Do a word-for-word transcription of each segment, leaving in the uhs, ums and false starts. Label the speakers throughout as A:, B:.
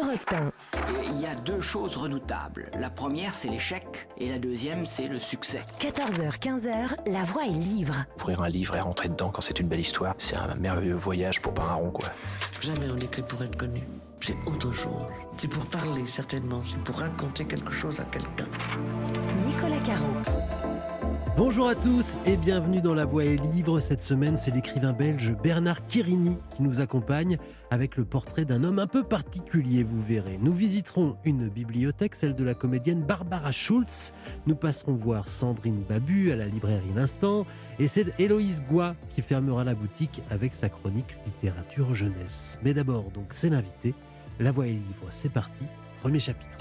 A: Europe un.
B: Il y a deux choses redoutables. La première, c'est l'échec, et la deuxième, c'est le succès.
A: quatorze heures quinze, La Voix est livre.
C: Ouvrir un livre et rentrer dedans quand c'est une belle histoire, c'est un merveilleux voyage pour pas un rond, quoi.
D: Jamais on écrit pour être connu. C'est autre chose. C'est pour parler, certainement. C'est pour raconter quelque chose à quelqu'un.
A: Nicolas Caro.
E: Bonjour à tous et bienvenue dans La Voix est livre. Cette semaine, c'est l'écrivain belge Bernard Quirini qui nous accompagne avec le portrait d'un homme un peu particulier, vous verrez. Nous visiterons une bibliothèque, celle de la comédienne Barbara Schulz. Nous passerons voir Sandrine Babu à la librairie L'Instant. Et c'est Héloïse Goua qui fermera la boutique avec sa chronique littérature jeunesse. Mais d'abord, donc, c'est l'invité. La Voix est livre, c'est parti. Premier chapitre.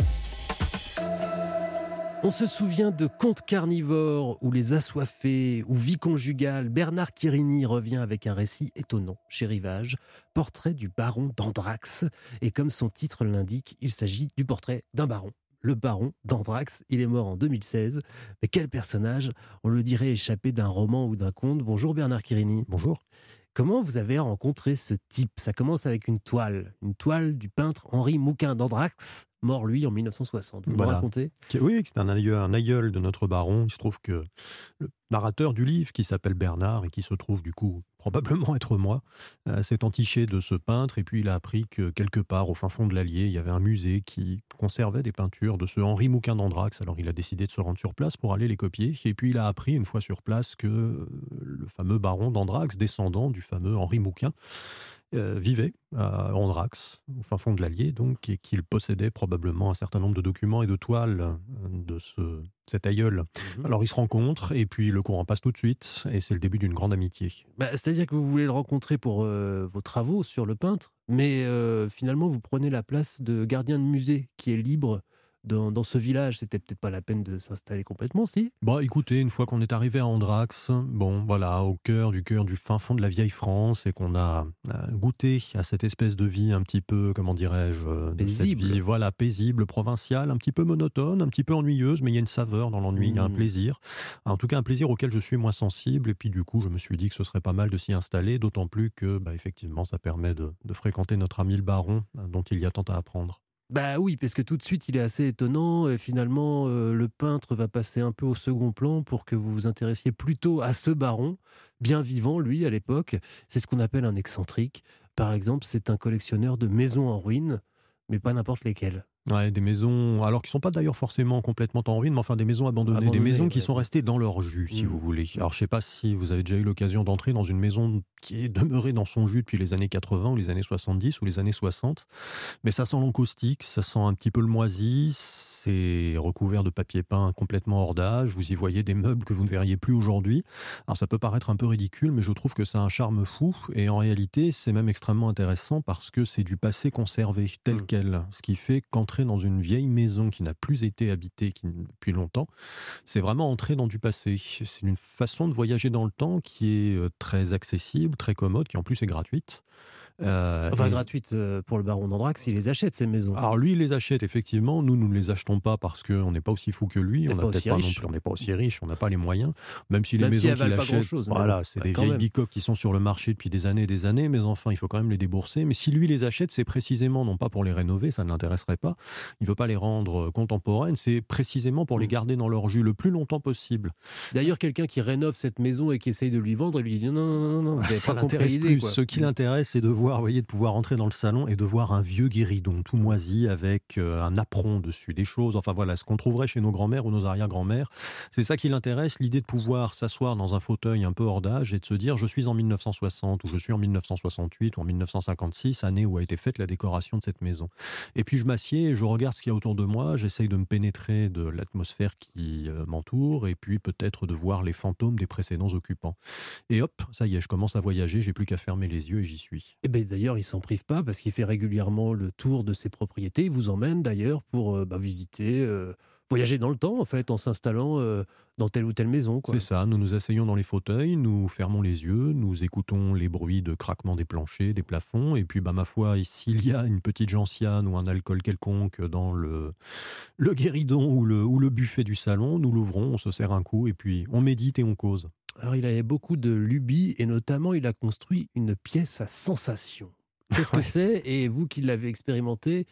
E: On se souvient de Contes carnivores ou Les Assoiffés ou Vie conjugale. Bernard Quirini revient avec un récit étonnant chez Rivage, portrait du baron d'Andrax. Et comme son titre l'indique, il s'agit du portrait d'un baron. Le baron d'Andrax, il est mort en deux mille seize. Mais quel personnage, on le dirait échappé d'un roman ou d'un conte. Bonjour Bernard Quirini.
F: Bonjour.
E: Comment vous avez rencontré ce type ? Ça commence avec une toile, une toile du peintre Henri Mouquin d'Andrax, mort lui en mille neuf cent soixante. Vous
F: voilà.
E: me racontez ?
F: Oui, c'est un aïeul, un aïeul de notre baron. Il se trouve que le narrateur du livre, qui s'appelle Bernard et qui se trouve du coup probablement être moi, euh, s'est entiché de ce peintre et puis il a appris que quelque part au fin fond de l'Allier, il y avait un musée qui conservait des peintures de ce Henri Mouquin d'Andrax. Alors il a décidé de se rendre sur place pour aller les copier et puis il a appris une fois sur place que le fameux baron d'Andrax, descendant du fameux Henri Mouquin, Euh, vivait à Andrax, au fin fond de l'Allier, donc, et qu'il possédait probablement un certain nombre de documents et de toiles de ce, cet aïeul. Mmh. Alors ils se rencontrent, et puis le courant passe tout de suite, et c'est le début d'une grande amitié.
E: Bah, c'est-à-dire que vous voulez le rencontrer pour euh, vos travaux sur le peintre, mais euh, finalement vous prenez la place de gardien de musée qui est libre dans, dans ce village. C'était peut-être pas la peine de s'installer complètement, si ?
F: Bah écoutez, une fois qu'on est arrivé à Andrax, bon voilà, au cœur du cœur du fin fond de la vieille France, et qu'on a euh, goûté à cette espèce de vie un petit peu, comment dirais-je,
E: paisible,
F: cette vie, voilà, paisible, provinciale, un petit peu monotone, un petit peu ennuyeuse, mais il y a une saveur dans l'ennui, mmh. il y a un plaisir, en tout cas un plaisir auquel je suis moins sensible, et puis du coup je me suis dit que ce serait pas mal de s'y installer, d'autant plus que, bah, effectivement, ça permet de, de fréquenter notre ami le baron, dont il y a tant à apprendre.
E: Bah oui, parce que tout de suite, il est assez étonnant. Et finalement, euh, le peintre va passer un peu au second plan pour que vous vous intéressiez plutôt à ce baron, bien vivant, lui, à l'époque. C'est ce qu'on appelle un excentrique. Par exemple, c'est un collectionneur de maisons en ruine, mais pas n'importe lesquelles.
F: Ouais, des maisons, alors qui ne sont pas d'ailleurs forcément complètement en ruine, mais enfin des maisons abandonnées, abandonnées des maisons qui ouais. sont restées dans leur jus, si mmh. vous voulez. Alors je ne sais pas si vous avez déjà eu l'occasion d'entrer dans une maison qui est demeurée dans son jus depuis les années quatre-vingts, ou les années soixante-dix, ou les années soixante, mais ça sent l'encaustique, ça sent un petit peu le moisi, c'est recouvert de papier peint complètement hors d'âge, vous y voyez des meubles que vous ne verriez plus aujourd'hui. Alors ça peut paraître un peu ridicule, mais je trouve que ça a un charme fou, et en réalité c'est même extrêmement intéressant parce que c'est du passé conservé tel mmh. quel, ce qui fait qu'entrer dans une vieille maison qui n'a plus été habitée depuis longtemps, c'est vraiment entrer dans du passé. C'est une façon de voyager dans le temps qui est très accessible, très commode, qui en plus est gratuite.
E: Euh, enfin, et... gratuite pour le baron d'Andrax, il les achète, ces maisons.
F: Alors lui, il les achète, effectivement. Nous, nous ne les achetons pas parce qu'on n'est pas aussi fou que lui. On n'est pas, pas, pas aussi riche, on n'a pas les moyens. Même si les même maisons si qu'il achète, chose, voilà, c'est des vieilles même. bicoques qui sont sur le marché depuis des années et des années, mais enfin, il faut quand même les débourser. Mais si lui les achète, c'est précisément, non pas pour les rénover, ça ne l'intéresserait pas. Il ne veut pas les rendre contemporaines, c'est précisément pour mmh. les garder dans leur jus le plus longtemps possible.
E: D'ailleurs, quelqu'un qui rénove cette maison et qui essaye de lui vendre, lui dit non, non, non, non, vous n'avez
F: ça
E: pas
F: l'intéresse
E: compris
F: plus.
E: l'idée, quoi.
F: Ce qui l'intéresse, c'est de voir Vous voyez, de pouvoir entrer dans le salon et de voir un vieux guéridon tout moisi avec euh, un apron dessus, des choses, enfin voilà, ce qu'on trouverait chez nos grands-mères ou nos arrière-grands-mères. C'est ça qui l'intéresse, l'idée de pouvoir s'asseoir dans un fauteuil un peu hors d'âge et de se dire je suis en mille neuf cent soixante ou je suis en mille neuf cent soixante-huit ou en mille neuf cent cinquante-six, année où a été faite la décoration de cette maison. Et puis je m'assieds et je regarde ce qu'il y a autour de moi, j'essaye de me pénétrer de l'atmosphère qui euh, m'entoure et puis peut-être de voir les fantômes des précédents occupants. Et hop, ça y est, je commence à voyager, j'ai plus qu'à fermer les yeux et j'y suis.
E: Et ben d'ailleurs, il s'en prive pas parce qu'il fait régulièrement le tour de ses propriétés. Il vous emmène d'ailleurs pour euh, bah, visiter, euh, voyager dans le temps en fait, en s'installant euh, dans telle ou telle maison, quoi.
F: C'est ça, nous nous asseyons dans les fauteuils, nous fermons les yeux, nous écoutons les bruits de craquement des planchers, des plafonds, et puis bah, ma foi, s'il y a une petite gentiane ou un alcool quelconque dans le, le guéridon ou le, ou le buffet du salon, nous l'ouvrons, on se sert un coup et puis on médite et on cause.
E: Alors il avait beaucoup de lubies et notamment il a construit une pièce à sensation. Qu'est-ce que ouais. c'est ? Et vous qui l'avez expérimenté,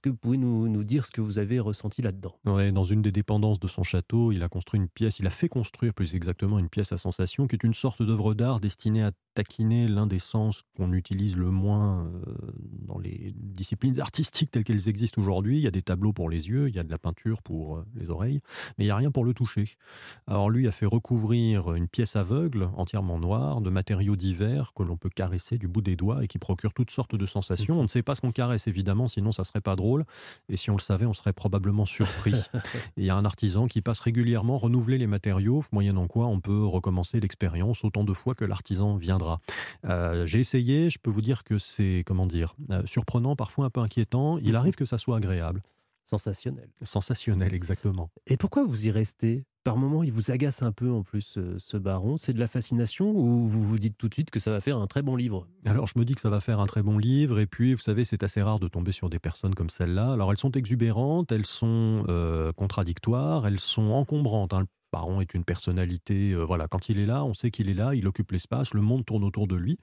E: Est-ce que vous pouvez nous, nous dire ce que vous avez ressenti là-dedans ?
F: Ouais, dans une des dépendances de son château, il a construit une pièce, il a fait construire plus exactement une pièce à sensation qui est une sorte d'œuvre d'art destinée à taquiner l'un des sens qu'on utilise le moins euh, dans les disciplines artistiques telles qu'elles existent aujourd'hui. Il y a des tableaux pour les yeux, il y a de la peinture pour euh, les oreilles, mais il n'y a rien pour le toucher. Alors lui a fait recouvrir une pièce aveugle, entièrement noire, de matériaux divers que l'on peut caresser du bout des doigts et qui procurent toutes sortes de sensations. On ne sait pas ce qu'on caresse évidemment, sinon ça serait pas drôle. Et si on le savait, on serait probablement surpris. Il y a un artisan qui passe régulièrement renouveler les matériaux, moyennant quoi on peut recommencer l'expérience autant de fois que l'artisan viendra. Euh, j'ai essayé, je peux vous dire que c'est, comment dire, euh, surprenant, parfois un peu inquiétant. Il arrive que ça soit agréable.
E: Sensationnel.
F: Sensationnel, exactement.
E: Et pourquoi vous y restez ? Par moments, il vous agace un peu en plus, euh, ce baron. C'est de la fascination ou vous vous dites tout de suite que ça va faire un très bon livre ?
F: Alors, je me dis que ça va faire un très bon livre. Et puis, vous savez, c'est assez rare de tomber sur des personnes comme celle-là. Alors, elles sont exubérantes, elles sont euh, contradictoires, elles sont encombrantes, hein. Le baron est une personnalité, euh, voilà, quand il est là, on sait qu'il est là, il occupe l'espace, le monde tourne autour de lui.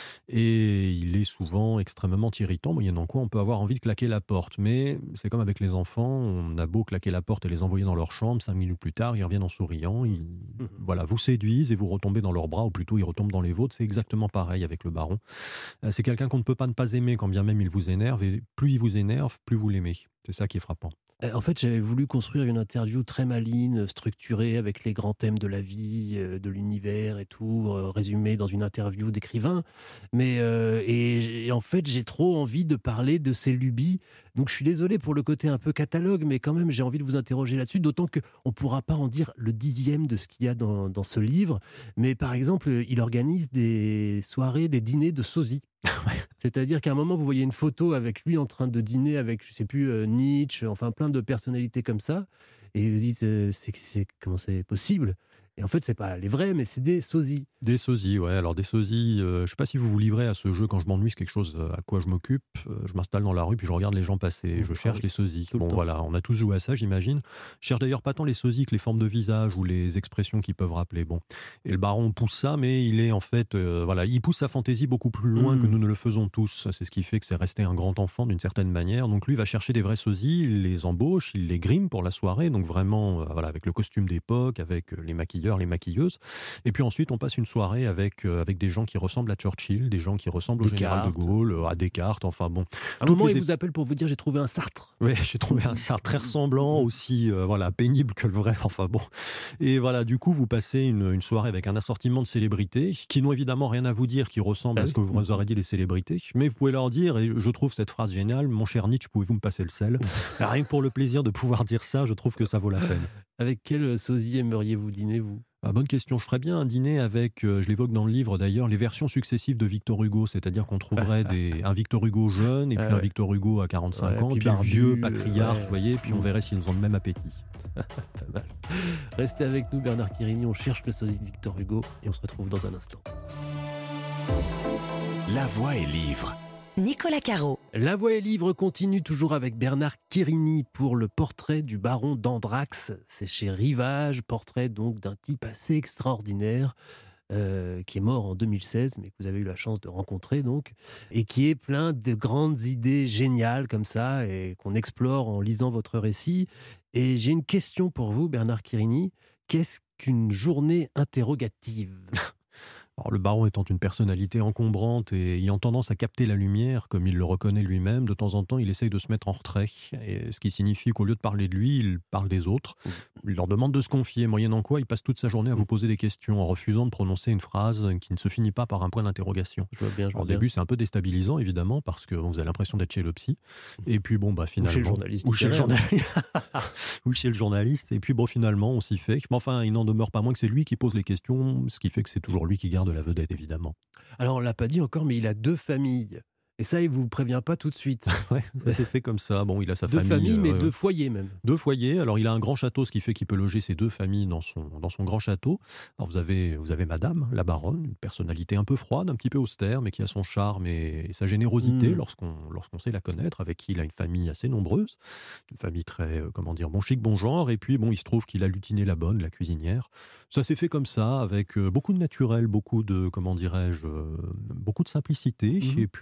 F: Et il est souvent extrêmement irritant, moyennant quoi on peut avoir envie de claquer la porte. Mais c'est comme avec les enfants, on a beau claquer la porte et les envoyer dans leur chambre, cinq minutes plus tard, ils reviennent en souriant, ils mmh. voilà, vous séduisent et vous retombez dans leurs bras, ou plutôt ils retombent dans les vôtres. C'est exactement pareil avec le baron. C'est quelqu'un qu'on ne peut pas ne pas aimer, quand bien même il vous énerve, et plus il vous énerve, plus vous l'aimez. C'est ça qui est frappant.
E: En fait, j'avais voulu construire une interview très maligne, structurée, avec les grands thèmes de la vie, de l'univers et tout, résumé dans une interview d'écrivain. Mais euh, et, et en fait, j'ai trop envie de parler de ces lubies. Donc, je suis désolé pour le côté un peu catalogue, mais quand même, j'ai envie de vous interroger là-dessus, d'autant qu'on ne pourra pas en dire le dixième de ce qu'il y a dans, dans ce livre. Mais par exemple, il organise des soirées, des dîners de sosie. C'est-à-dire qu'à un moment, vous voyez une photo avec lui en train de dîner avec, je ne sais plus, euh, Nietzsche, enfin plein de personnalités comme ça. Et vous dites, euh, c'est, c'est, comment c'est possible ? Et en fait, c'est pas les vrais, mais c'est des sosies.
F: Des sosies, ouais. Alors des sosies, euh, je ne sais pas si vous vous livrez à ce jeu quand je m'ennuie, c'est quelque chose à quoi je m'occupe. Euh, je m'installe dans la rue, puis je regarde les gens passer. Je cherche les sosies. Bon, voilà, on a tous joué à ça, j'imagine. Je cherche d'ailleurs pas tant les sosies que les formes de visage ou les expressions qu'ils peuvent rappeler. Bon. Et le baron pousse ça, mais il est en fait, euh, voilà, il pousse sa fantaisie beaucoup plus loin mmh. que nous ne le faisons tous. C'est ce qui fait que c'est resté un grand enfant d'une certaine manière. Donc lui va chercher des vrais sosies, il les embauche, il les grime pour la soirée. Donc vraiment, euh, voilà, avec le costume d'époque, avec les maquilleurs, les maquilleuses. Et puis ensuite, on passe une soirée avec, euh, avec des gens qui ressemblent à Churchill, des gens qui ressemblent au
E: Descartes.
F: général de Gaulle, euh, à Descartes, enfin bon.
E: À un moment, il vous appelle pour vous dire, j'ai trouvé un Sartre.
F: Oui, j'ai trouvé un Sartre très ressemblant, aussi euh, voilà, pénible que le vrai, enfin bon. Et voilà, du coup, vous passez une, une soirée avec un assortiment de célébrités qui n'ont évidemment rien à vous dire, qui ressemblent ah à ce oui. que vous aurez dit les célébrités, mais vous pouvez leur dire, et je trouve cette phrase géniale, mon cher Nietzsche, pouvez-vous me passer le sel ? Rien que pour le plaisir de pouvoir dire ça, je trouve que ça vaut la peine.
E: Avec quel sosie aimeriez-vous dîner, vous ?
F: Ah, bonne question. Je ferais bien un dîner avec, euh, je l'évoque dans le livre d'ailleurs, les versions successives de Victor Hugo. C'est-à-dire qu'on trouverait des, un Victor Hugo jeune et puis ah, ouais. un Victor Hugo à quarante-cinq ouais, ans, puis, puis barbu, le vieux patriarche, ouais. vous voyez, puis on verrait s'ils ont le même appétit.
E: Pas mal. Restez avec nous, Bernard Querini. On cherche le sosie de Victor Hugo et on se retrouve dans un instant.
G: La voix est livre.
A: Nicolas Caro.
E: La voix est livre continue toujours avec Bernard Querini pour le portrait du baron d'Andrax. C'est chez Rivage, portrait donc d'un type assez extraordinaire euh, qui est mort en deux mille seize, mais que vous avez eu la chance de rencontrer donc, et qui est plein de grandes idées géniales comme ça et qu'on explore en lisant votre récit. Et j'ai une question pour vous, Bernard Querini. Qu'est-ce qu'une journée interrogative ?
F: Alors, le baron étant une personnalité encombrante et ayant tendance à capter la lumière, comme il le reconnaît lui-même, de temps en temps, il essaye de se mettre en retrait. Et ce qui signifie qu'au lieu de parler de lui, il parle des autres. Il leur demande de se confier, moyennant quoi il passe toute sa journée à vous poser des questions, en refusant de prononcer une phrase qui ne se finit pas par un point d'interrogation.
E: Je vois bien, je vois
F: Au
E: bien.
F: début, c'est un peu déstabilisant, évidemment, parce que bon, vous avez l'impression d'être chez le psy. Et puis, bon, bah, finalement...
E: Ou chez le journaliste.
F: Ou chez le journaliste. Ou chez le journaliste. Et puis, bon, finalement, on s'y fait. Mais enfin, il n'en demeure pas moins que c'est lui qui pose les questions, ce qui fait que c'est toujours lui qui garde la vedette, évidemment.
E: Alors, on ne l'a pas dit encore, mais il a deux familles. Et ça, il ne vous prévient pas tout de suite.
F: Ouais, ça s'est fait comme ça. Bon, il a sa
E: deux
F: famille.
E: Deux familles, mais
F: euh,
E: deux foyers même.
F: Deux foyers. Alors, il a un grand château, ce qui fait qu'il peut loger ses deux familles dans son, dans son grand château. Alors, vous avez, vous avez madame, la baronne, une personnalité un peu froide, un petit peu austère, mais qui a son charme et, et sa générosité mmh. lorsqu'on, lorsqu'on sait la connaître, avec qui il a une famille assez nombreuse. Une famille très, euh, comment dire, bon chic, bon genre. Et puis, bon, il se trouve qu'il a lutiné la bonne, la cuisinière. Ça s'est fait comme ça, avec euh, beaucoup de naturel, beaucoup de, comment dirais-je, euh, beaucoup de simplicité. Mmh. Et puis, bon, bah,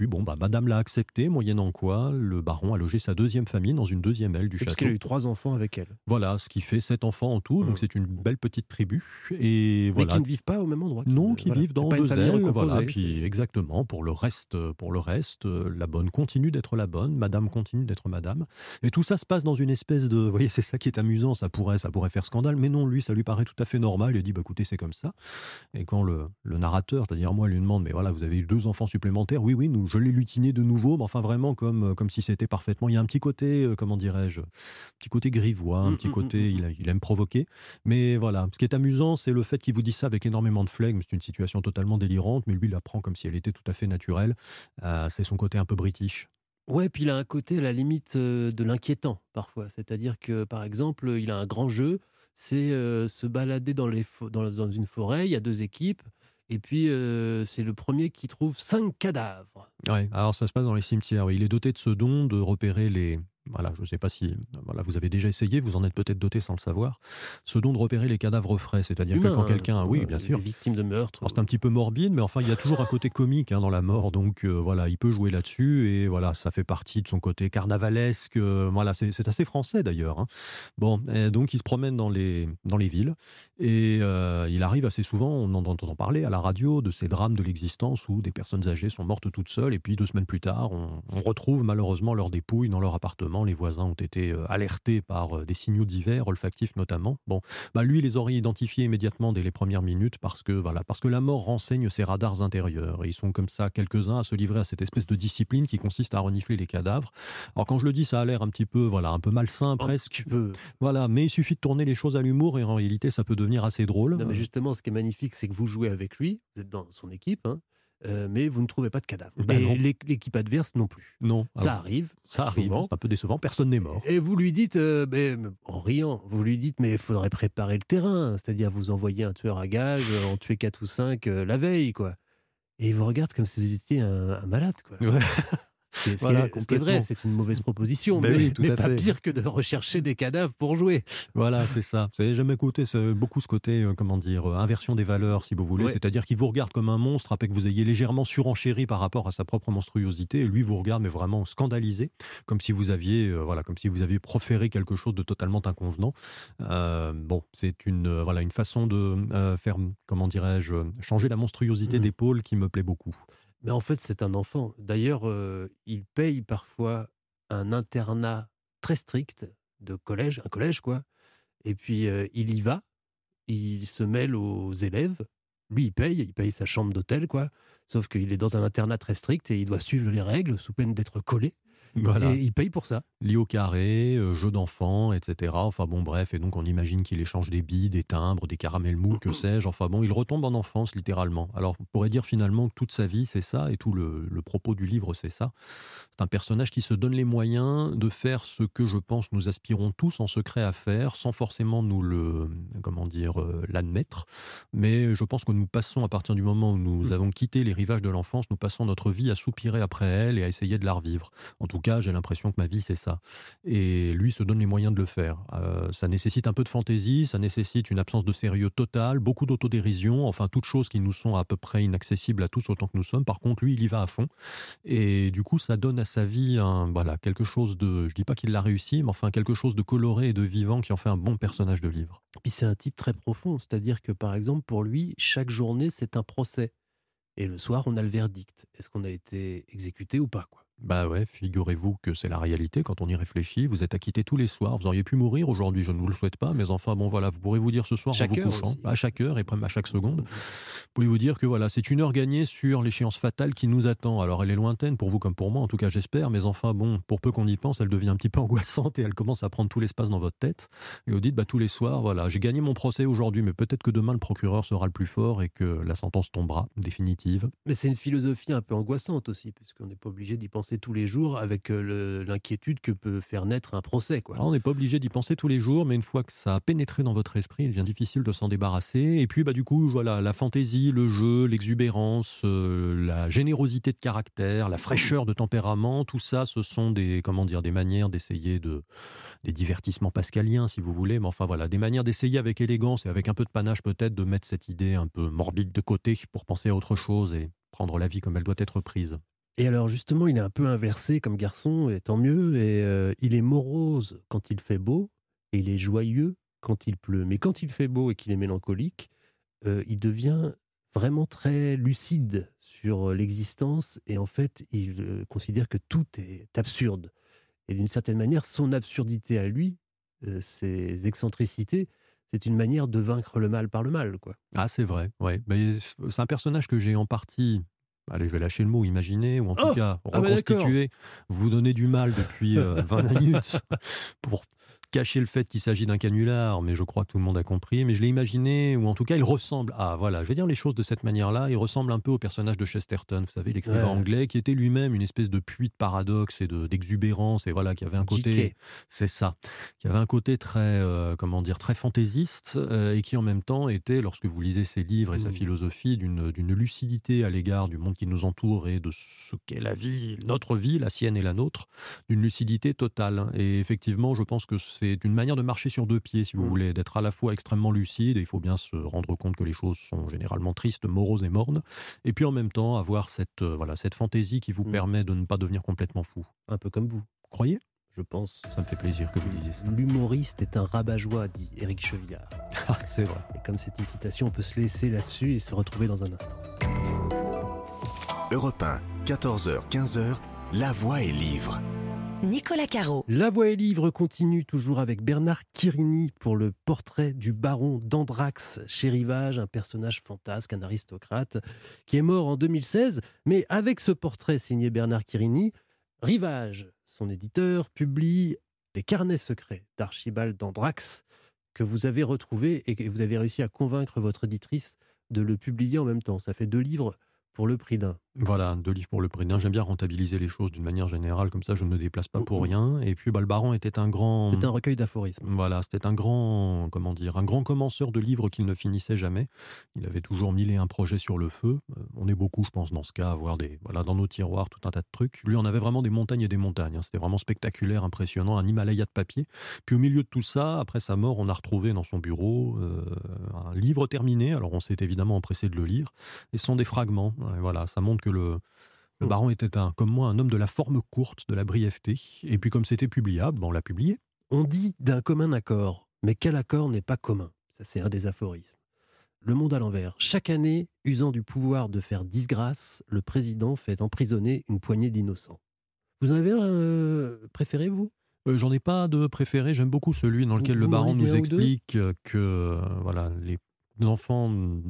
F: madame l'a accepté, moyennant quoi le baron a logé sa deuxième famille dans une deuxième aile du château.
E: Parce qu'il a eu trois enfants avec elle.
F: Voilà, ce qui fait sept enfants en tout, mmh. donc c'est une belle petite tribu. Et
E: Mais
F: voilà.
E: qui ne vivent pas au même endroit.
F: Non, qui
E: voilà.
F: vivent dans deux ailes. Voilà, puis c'est... exactement, pour le reste, pour le reste, la bonne continue d'être la bonne, madame continue d'être madame. Et tout ça se passe dans une espèce de... Vous voyez, c'est ça qui est amusant, ça pourrait, ça pourrait faire scandale, mais non, lui, ça lui paraît tout à fait normal. Il a dit, bah, écoutez, c'est comme ça. Et quand le, le narrateur, c'est-à-dire moi, lui demande, mais voilà, vous avez eu deux enfants supplémentaires, oui, oui, nous, je l'ai lutiné de nouveau, mais enfin vraiment comme, comme si c'était parfaitement... Il y a un petit côté, euh, comment dirais-je, un petit côté grivois, un petit côté, il, a, il aime provoquer. Mais voilà, ce qui est amusant, c'est le fait qu'il vous dit ça avec énormément de flegme. C'est une situation totalement délirante, mais lui, il la prend comme si elle était tout à fait naturelle. Euh, c'est son côté un peu british.
E: Ouais, puis il a un côté à la limite euh, de l'inquiétant, parfois. C'est-à-dire que, par exemple, il a un grand jeu, c'est euh, se balader dans, les fo- dans, dans une forêt, il y a deux équipes, et puis euh, c'est le premier qui trouve cinq cadavres.
F: Ouais, alors ça se passe dans les cimetières. Oui. Il est doté de ce don de repérer les... Voilà, je ne sais pas si voilà, vous avez déjà essayé, vous en êtes peut-être doté sans le savoir, ce don de repérer les cadavres frais, c'est-à-dire Humain, que quand quelqu'un, euh, oui bien sûr,
E: victime de meurtre,
F: alors, c'est un petit peu morbide, mais enfin il y a toujours un côté comique hein, dans la mort, donc euh, voilà, il peut jouer là-dessus et voilà, ça fait partie de son côté carnavalesque. Euh, voilà, c'est, c'est assez français d'ailleurs. Hein. Bon, et donc il se promène dans les dans les villes et euh, il arrive assez souvent, on en entend parler à la radio de ces drames de l'existence où des personnes âgées sont mortes toutes seules et puis deux semaines plus tard, on, on retrouve malheureusement leurs dépouilles dans leur appartement. Les voisins ont été alertés par des signaux divers, olfactifs notamment. Bon, bah lui, il les aurait identifiés immédiatement dès les premières minutes parce que, voilà, parce que la mort renseigne ses radars intérieurs. Et ils sont comme ça quelques-uns à se livrer à cette espèce de discipline qui consiste à renifler les cadavres. Alors quand je le dis, ça a l'air un petit peu, voilà, un peu malsain presque.
E: Tu peux.
F: Voilà, mais il suffit de tourner les choses à l'humour et en réalité, ça peut devenir assez drôle.
E: Non, mais justement, ce qui est magnifique, c'est que vous jouez avec lui, vous êtes dans son équipe, hein. Euh, mais vous ne trouvez pas de cadavre.
F: Ben
E: et l'équipe adverse non plus.
F: Non.
E: Ça
F: ah,
E: arrive.
F: Ça
E: souvent.
F: arrive, c'est un peu décevant, personne n'est mort.
E: Et vous lui dites, euh, mais, en riant, vous lui dites, mais il faudrait préparer le terrain, c'est-à-dire vous envoyer un tueur à gages, en tuer quatre ou cinq euh, la veille, quoi. Et il vous regarde comme si vous étiez un, un malade, quoi.
F: Ouais.
E: C'est, ce,
F: voilà,
E: qui est, ce qui est vrai, c'est une mauvaise proposition, ben mais,
F: oui, tout
E: mais
F: à
E: pas
F: fait.
E: pire que de rechercher des cadavres pour jouer.
F: Voilà, c'est ça. Vous n'avez jamais écouté ce, beaucoup ce côté, euh, comment dire, euh, inversion des valeurs, si vous voulez. Ouais. C'est-à-dire qu'il vous regarde comme un monstre après que vous ayez légèrement surenchéri par rapport à sa propre monstruosité, et lui vous regarde mais vraiment scandalisé, comme si vous aviez, euh, voilà, comme si vous aviez proféré quelque chose de totalement inconvenant. Euh, bon, c'est une, euh, voilà, une façon de euh, faire, comment dirais-je, changer la monstruosité mmh. d'épaule qui me plaît beaucoup.
E: Mais en fait, c'est un enfant. D'ailleurs, euh, il paye parfois un internat très strict de collège, un collège quoi. Et puis, euh, il y va, il se mêle aux élèves. Lui, il paye, il paye sa chambre d'hôtel, quoi. Sauf qu'il est dans un internat très strict et il doit suivre les règles sous peine d'être collé. Voilà. Et il paye pour ça.
F: Lit au carré, euh, jeu d'enfant, et cetera. Enfin bon, bref. Et donc, on imagine qu'il échange des billes, des timbres, des caramels mous, que sais-je. Enfin bon, il retombe en enfance, littéralement. Alors, on pourrait dire finalement que toute sa vie, c'est ça, et tout le, le propos du livre, c'est ça. C'est un personnage qui se donne les moyens de faire ce que, je pense, nous aspirons tous en secret à faire, sans forcément nous le, comment dire, euh, l'admettre. Mais je pense que nous passons, à partir du moment où nous avons quitté les rivages de l'enfance, nous passons notre vie à soupirer après elle et à essayer de la revivre. En tout cas, j'ai l'impression que ma vie, c'est ça. Et lui se donne les moyens de le faire. Euh, ça nécessite un peu de fantaisie, ça nécessite une absence de sérieux total, beaucoup d'autodérision, enfin, toutes choses qui nous sont à peu près inaccessibles à tous autant que nous sommes. Par contre, lui, il y va à fond. Et du coup, ça donne à sa vie un, voilà, quelque chose de... Je dis pas qu'il l'a réussi, mais enfin, quelque chose de coloré et de vivant qui en fait un bon personnage de livre.
E: Puis c'est un type très profond. C'est-à-dire que, par exemple, pour lui, chaque journée, c'est un procès. Et le soir, on a le verdict. Est-ce qu'on a été exécuté ou pas, quoi?
F: Bah ouais, figurez-vous que c'est la réalité quand on y réfléchit. Vous êtes acquitté tous les soirs. Vous auriez pu mourir aujourd'hui, je ne vous le souhaite pas. Mais enfin, bon voilà, vous pourrez vous dire ce soir
E: chaque
F: en vous couchant,
E: aussi.
F: à chaque heure et même à chaque seconde. Vous pouvez vous dire que voilà, c'est une heure gagnée sur l'échéance fatale qui nous attend. Alors elle est lointaine pour vous comme pour moi, en tout cas j'espère. Mais enfin bon, pour peu qu'on y pense, elle devient un petit peu angoissante et elle commence à prendre tout l'espace dans votre tête. Et vous dites, bah tous les soirs, voilà, j'ai gagné mon procès aujourd'hui, mais peut-être que demain le procureur sera le plus fort et que la sentence tombera définitive.
E: Mais c'est une philosophie un peu angoissante aussi, puisqu'on n'est pas obligé d'y penser tous les jours avec le, l'inquiétude que peut faire naître un procès, quoi.
F: Alors, on n'est pas obligé d'y penser tous les jours, mais une fois que ça a pénétré dans votre esprit, il devient difficile de s'en débarrasser. Et puis, bah, du coup, voilà, la fantaisie, le jeu, l'exubérance, euh, la générosité de caractère, la fraîcheur de tempérament, tout ça, ce sont des, comment dire, des manières d'essayer de, des divertissements pascaliens, si vous voulez, mais enfin voilà, des manières d'essayer avec élégance et avec un peu de panache peut-être de mettre cette idée un peu morbide de côté pour penser à autre chose et prendre la vie comme elle doit être prise.
E: Et alors justement, il est un peu inversé comme garçon, et tant mieux. Et euh, il est morose quand il fait beau, et il est joyeux quand il pleut. Mais quand il fait beau et qu'il est mélancolique, euh, il devient vraiment très lucide sur l'existence. Et en fait, il euh, considère que tout est absurde. Et d'une certaine manière, son absurdité à lui, euh, ses excentricités, c'est une manière de vaincre le mal par le mal, quoi.
F: Ah, c'est vrai, ouais. Mais c'est un personnage que j'ai en partie, allez, je vais lâcher le mot, imaginé, ou en tout
E: Oh
F: cas
E: ah bah
F: reconstitué. Vous donnez du mal depuis euh, vingt minutes pour cacher le fait qu'il s'agit d'un canular, mais je crois que tout le monde a compris. Mais je l'ai imaginé, ou en tout cas, il ressemble à, voilà, je vais dire les choses de cette manière-là, il ressemble un peu au personnage de Chesterton, vous savez, l'écrivain
E: Ouais.
F: anglais, qui était lui-même une espèce de puits de paradoxe et de, d'exubérance, et voilà, qui avait un côté,
E: J K.
F: c'est ça, qui avait un côté très, euh, comment dire, très fantaisiste, euh, et qui en même temps était, lorsque vous lisez ses livres et sa
E: Mm.
F: philosophie, d'une, d'une lucidité à l'égard du monde qui nous entoure et de ce qu'est la vie, notre vie, la sienne et la nôtre, d'une lucidité totale. Et effectivement, je pense que c'est une manière de marcher sur deux pieds, si vous
E: Mm.
F: voulez, d'être à la fois extrêmement lucide, et il faut bien se rendre compte que les choses sont généralement tristes, moroses et mornes, et puis en même temps avoir cette, euh, voilà, cette fantaisie qui vous
E: Mm.
F: permet de ne pas devenir complètement fou.
E: Un peu comme vous,
F: Croyez ?
E: je pense.
F: Ça me fait plaisir que vous disiez ça.
E: L'humoriste est un rabat-joie, dit Éric Chevillard.
F: Ah, c'est vrai.
E: Et comme c'est une citation, on peut se laisser là-dessus et se retrouver dans un instant.
G: Europe un, quatorze heures quinze, La Voix est livre.
A: Nicolas Caro.
E: La Voix et Livre continue toujours avec Bernard Quirini pour le portrait du baron d'Andrax chez Rivage, un personnage fantasque, un aristocrate qui est mort en deux mille seize. Mais avec ce portrait signé Bernard Quirini, Rivage, son éditeur, publie Les carnets secrets d'Archibald d'Andrax que vous avez retrouvé et que vous avez réussi à convaincre votre éditrice de le publier en même temps. Ça fait deux livres pour le prix d'un.
F: Voilà, deux livres pour le prix d'un. J'aime bien rentabiliser les choses d'une manière générale, comme ça je ne me déplace pas pour rien. Et puis bah, le baron était un grand...
E: C'est un recueil d'aphorismes.
F: Voilà, c'était un grand, comment dire, un grand commenceur de livres qu'il ne finissait jamais. Il avait toujours mille et un projets sur le feu. Euh, on est beaucoup, je pense, dans ce cas, à avoir des, voilà, dans nos tiroirs tout un tas de trucs. Lui, on avait vraiment des montagnes et des montagnes. Hein. C'était vraiment spectaculaire, impressionnant, un Himalaya de papier. Puis au milieu de tout ça, après sa mort, on a retrouvé dans son bureau euh, un livre terminé. Alors on s'est évidemment empressé de le lire. Et ce sont des fragments. Ouais, voilà, ça montre que le Le baron était, un, comme moi, un homme de la forme courte, de la brièveté. Et puis, comme c'était publiable, ben, on l'a publié.
E: On dit d'un commun accord, mais quel accord n'est pas commun? Ça, c'est un des aphorismes. Le monde à l'envers. Chaque année, usant du pouvoir de faire disgrâce, le président fait emprisonner une poignée d'innocents. Vous en avez un euh, préféré, vous?
F: euh, J'en ai pas de préféré. J'aime beaucoup celui dans lequel
E: Vous-
F: le
E: vous
F: baron
E: en lisez
F: nous
E: un ou deux
F: explique que euh, voilà, les enfants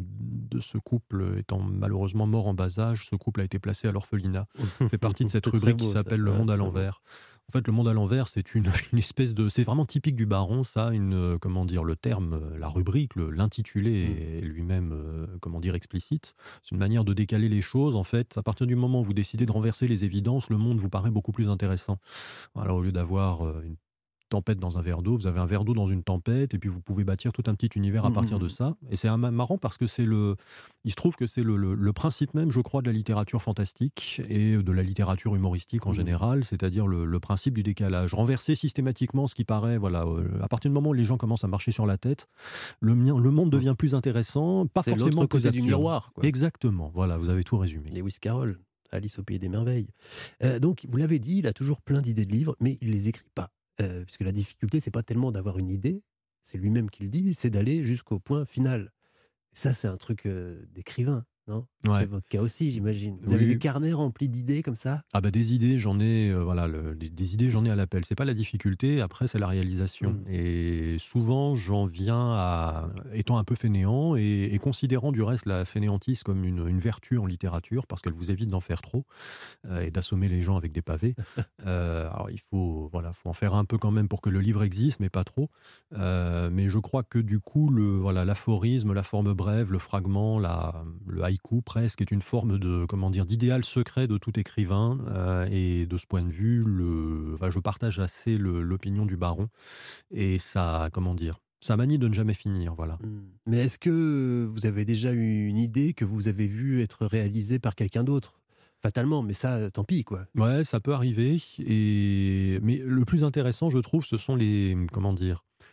F: de ce couple étant malheureusement morts en bas âge, ce couple a été placé à l'orphelinat. Ça fait partie de cette
E: C'est très
F: rubrique
E: beau,
F: qui
E: ça.
F: s'appelle Le
E: Ouais,
F: Monde à
E: très beau.
F: l'envers. En fait, le monde à l'envers, c'est une, une espèce de... C'est vraiment typique du baron, ça, une, euh, comment dire, le terme, euh, la rubrique, le- l'intitulé est lui-même, euh, comment dire, explicite. C'est une manière de décaler les choses, en fait. À partir du moment où vous décidez de renverser les évidences, le monde vous paraît beaucoup plus intéressant. Voilà, au lieu d'avoir euh, une tempête dans un verre d'eau, vous avez un verre d'eau dans une tempête, et puis vous pouvez bâtir tout un petit univers à
E: Mmh,
F: partir
E: mmh.
F: de ça. Et c'est un- marrant parce que c'est le... Il se trouve que c'est le, le- le principe même, je crois, de la littérature fantastique et de la littérature humoristique en
E: Mmh.
F: général, c'est-à-dire le, le principe du décalage. Renverser systématiquement ce qui paraît, voilà, euh, à partir du moment où les gens commencent à marcher sur la tête, le, mien, le monde devient plus intéressant, pas
E: C'est
F: forcément
E: l'autre
F: plus
E: côté du
F: absurde.
E: miroir, quoi.
F: Exactement, voilà, vous avez tout résumé.
E: Lewis Carroll, Alice au Pays des Merveilles. Euh, donc, vous l'avez dit, il a toujours plein d'idées de livres, mais il les écrit pas. Euh, puisque la difficulté, c'est pas tellement d'avoir une idée, c'est lui-même qui le dit, c'est d'aller jusqu'au point final. Ça, c'est un truc euh, d'écrivain, non?
F: Ouais.
E: C'est votre cas aussi, j'imagine. Vous
F: Oui.
E: avez des carnets remplis d'idées comme ça?
F: Ah bah des idées, j'en ai, euh, voilà, le- des, des idées, j'en ai à l'appel. C'est pas la difficulté, après c'est la réalisation.
E: Mm.
F: Et souvent, j'en viens à, étant un peu fainéant et, et considérant du reste la fainéantise comme une, une vertu en littérature, parce qu'elle vous évite d'en faire trop euh, et d'assommer les gens avec des pavés. Euh, alors il faut, voilà, faut en faire un peu quand même pour que le livre existe, mais pas trop. Euh, mais je crois que du coup, le, voilà, l'aphorisme, la forme brève, le fragment, la, le haïku presque est une forme de, comment dire, d'idéal secret de tout écrivain. Euh, et de ce point de vue, le, enfin, je partage assez le- l'opinion du baron. Et ça, comment dire, ça manie de ne jamais finir, voilà.
E: Hmm. Mais est-ce que vous avez déjà eu une idée que vous avez vue être réalisée par quelqu'un d'autre? Fatalement, mais ça, tant pis, quoi.
F: Ouais, ça peut arriver. Et... Mais le plus intéressant, je trouve, ce sont les, comment dire,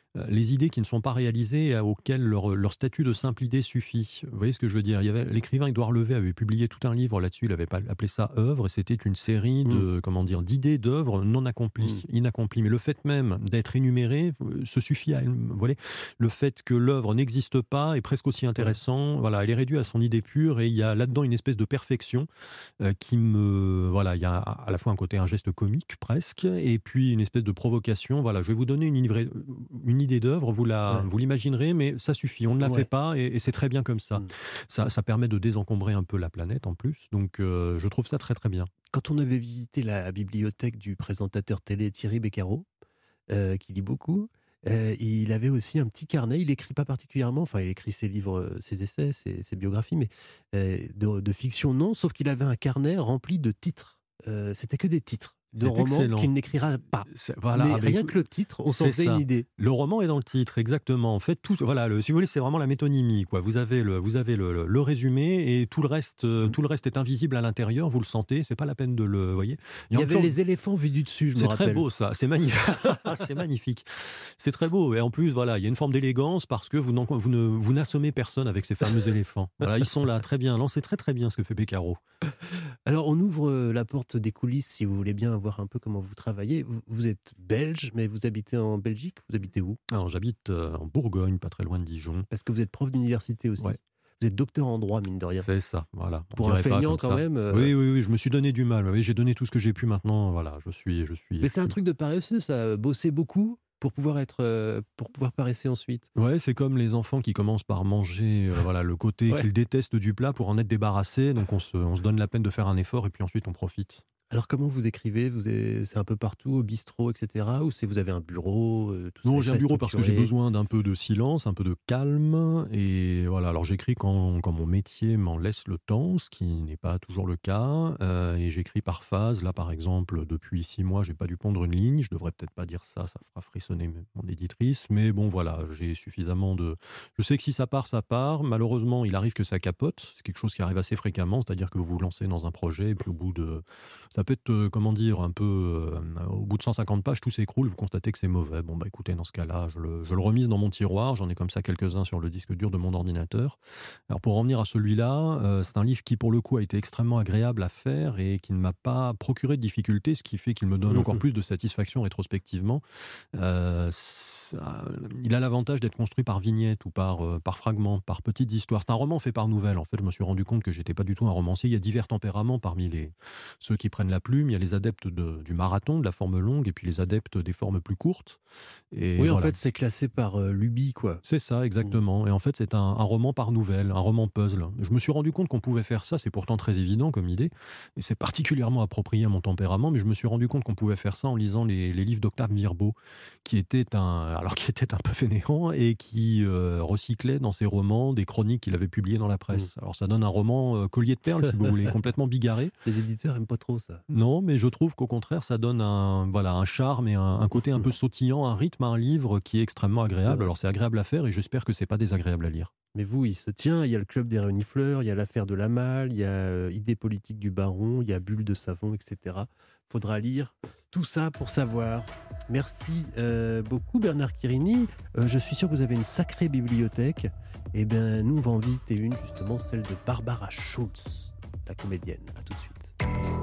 F: euh, les idées qui ne sont pas réalisées, euh, auxquelles leur, leur statut de simple idée suffit. Vous voyez ce que je veux dire? Il y avait, l'écrivain Édouard Levet avait publié tout un livre là-dessus, il avait pas appelé ça œuvre, et c'était une série de, mmh. comment dire, d'idées d'œuvres non accomplies, mmh. inaccomplies. Mais le fait même d'être énuméré se suffit à... Vous voyez, le fait que l'œuvre n'existe pas est presque aussi intéressant. Ouais. Voilà, elle est réduite à son idée pure, et il y a là-dedans une espèce de perfection euh, qui me... Voilà, il y a à la fois un côté, un geste comique presque, et puis une espèce de provocation. Voilà, je vais vous donner une, livre, une idée d'œuvre, vous, la, ouais. vous l'imaginerez, mais ça suffit, on ne la ouais. fait pas, et, et c'est très bien comme ça. Mmh. ça. Ça permet de désencombrer un peu la planète en plus, donc euh, je trouve ça très très bien.
E: Quand on avait visité la bibliothèque du présentateur télé Thierry Beccaro, euh, qui lit beaucoup, euh, il avait aussi un petit carnet, il n'écrit pas particulièrement, enfin il écrit ses livres, ses essais, ses, ses biographies, mais euh, de, de fiction non, sauf qu'il avait un carnet rempli de titres. Euh, c'était que des titres de romans excellent. Qu'il n'écrira pas. Voilà, mais rien que le titre, on s'en fait une idée.
F: Le roman est dans le titre, exactement. En fait, tout, voilà, le, si vous voulez, c'est vraiment la métonymie, quoi. Vous avez le, vous avez le, le, le résumé, et tout le reste, mmh. tout le reste est invisible à l'intérieur. Vous le sentez, c'est pas la peine de le, voyez.
E: Il y avait encore, les éléphants vus du dessus, je me rappelle.
F: C'est très beau, ça. C'est magnifique. C'est magnifique. C'est très beau. Et en plus, voilà, il y a une forme d'élégance parce que vous, vous ne, vous n'assommez personne avec ces fameux éléphants. Voilà, ils sont là, très bien. Là, c'est très très bien ce que fait Beccaro.
E: Alors, on ouvre la porte des coulisses, si vous voulez bien voir un peu comment vous travaillez. Vous, vous êtes belge, mais vous habitez en Belgique. Vous habitez où?
F: Alors, j'habite euh, en Bourgogne, pas très loin de Dijon.
E: Parce que vous êtes prof d'université aussi. Ouais. Vous êtes docteur en droit, mine de rien.
F: C'est ça, voilà. On
E: Pour un feignant, quand ça. même. Euh...
F: Oui, oui, oui, je me suis donné du mal. Oui, j'ai donné tout ce que j'ai pu maintenant. Voilà, je suis, je suis.
E: Mais c'est un truc de paresseux, ça. Bosser beaucoup pour pouvoir être, euh, pour pouvoir paresser ensuite.
F: Ouais, c'est comme les enfants qui commencent par manger, euh, voilà, le côté ouais. qu'ils détestent du plat pour en être débarrassés. Donc on se, on se donne la peine de faire un effort, et puis ensuite on profite.
E: Alors comment vous écrivez? Vous avez, c'est un peu partout, au bistrot, et cetera. Ou c'est vous avez un bureau euh, tout
F: Non, j'ai un bureau parce que j'ai besoin d'un peu de silence, un peu de calme. Et voilà, alors j'écris quand, quand mon métier m'en laisse le temps, ce qui n'est pas toujours le cas. Euh, et j'écris par phase. Là, par exemple, depuis six mois, j'ai pas dû pondre une ligne. Je devrais peut-être pas dire ça, ça fera frissonner mon éditrice. Mais bon, voilà, j'ai suffisamment de... Je sais que si ça part, ça part. Malheureusement, il arrive que ça capote. C'est quelque chose qui arrive assez fréquemment. C'est-à-dire que vous vous lancez dans un projet, et puis au bout de... Ça peut être, euh, comment dire, un peu... Euh, au bout de cent cinquante pages, tout s'écroule, vous constatez que c'est mauvais. Bon, bah écoutez, dans ce cas-là, je le, je le remise dans mon tiroir. J'en ai comme ça quelques-uns sur le disque dur de mon ordinateur. Alors, pour en venir à celui-là, euh, c'est un livre qui, pour le coup, a été extrêmement agréable à faire et qui ne m'a pas procuré de difficultés, ce qui fait qu'il me donne mmh. encore plus de satisfaction rétrospectivement. Euh, ça, il a l'avantage d'être construit par vignettes ou par, euh, par fragments, par petites histoires. C'est un roman fait par nouvelle. En fait, je me suis rendu compte que j'étais pas du tout un romancier. Il y a divers tempéraments parmi les, ceux qui prennent la plume. Il y a les adeptes de, du marathon, de la forme longue, et puis les adeptes des formes plus courtes. Et
E: oui,
F: voilà.
E: En fait, c'est classé par euh, Luby, quoi.
F: C'est ça, exactement. Mmh. Et en fait, c'est un, un roman par nouvelle, un roman puzzle. Je me suis rendu compte qu'on pouvait faire ça. C'est pourtant très évident comme idée, et c'est particulièrement approprié à mon tempérament. Mais je me suis rendu compte qu'on pouvait faire ça en lisant les, les livres d'Octave Mirbeau, qui était un, alors qui était un peu fainéant et qui euh, recyclait dans ses romans des chroniques qu'il avait publiées dans la presse. Mmh. Alors ça donne un roman euh, collier de perles, si vous voulez, complètement bigarré.
E: Les éditeurs aiment pas trop ça.
F: Non, mais je trouve qu'au contraire, ça donne un, voilà, un charme et un, un côté un peu sautillant, un rythme à un livre qui est extrêmement agréable. Alors c'est agréable à faire, et j'espère que c'est pas désagréable à lire.
E: Mais vous, il se tient, il y a le club des Renifleurs, il y a l'affaire de la Malle, il y a euh, Idées politiques du Baron, il y a Bulle de savon, et cetera. Faudra lire tout ça pour savoir. Merci euh, beaucoup Bernard Quirini. Euh, je suis sûr que vous avez une sacrée bibliothèque. Et bien nous, on va en visiter une, justement, celle de Barbara Schultz, la comédienne. À tout de suite.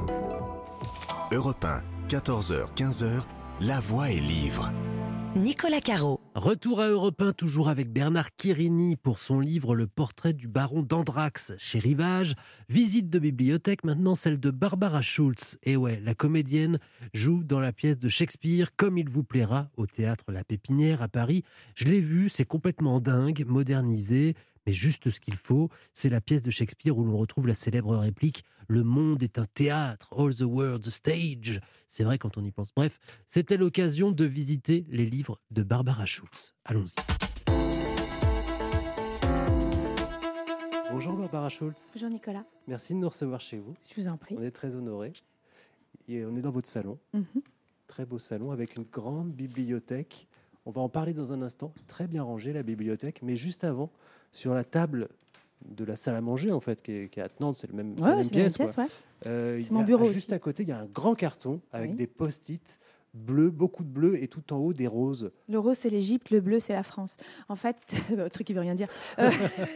G: Europe un, quatorze heures quinze, La Voix est livre.
A: Nicolas Caro.
E: Retour à Europe un, toujours avec Bernard Quirini pour son livre Le portrait du baron d'Andrax chez Rivage. Visite de bibliothèque, maintenant celle de Barbara Schultz. Et ouais, la comédienne joue dans la pièce de Shakespeare Comme il vous plaira au théâtre La Pépinière à Paris. Je l'ai vu, c'est complètement dingue, modernisé, mais juste ce qu'il faut. C'est la pièce de Shakespeare où l'on retrouve la célèbre réplique « Le monde est un théâtre, all the world's a stage ». C'est vrai quand on y pense. Bref, c'était l'occasion de visiter les livres de Barbara Schultz. Allons-y. Bonjour Barbara Schultz.
H: Bonjour Nicolas.
E: Merci de nous recevoir chez vous.
H: Je vous en prie.
E: On est très honorés. Et on est dans votre salon. Mm-hmm. Très beau salon avec une grande bibliothèque. On va en parler dans un instant. Très bien rangée la bibliothèque. Mais juste avant, sur la table de la salle à manger, en fait, qui est, qui est attenante, c'est, le même, c'est
H: ouais,
E: la même
H: c'est
E: pièce.
H: La même pièce
E: ouais. euh,
H: c'est mon bureau
E: Juste
H: aussi.
E: à côté, il y a un grand carton avec oui. des post-it
H: bleu, beaucoup de bleu, et tout en haut des roses.
I: Le rose, c'est l'Égypte, le bleu, c'est la France. En fait, un truc qui veut rien dire. Euh,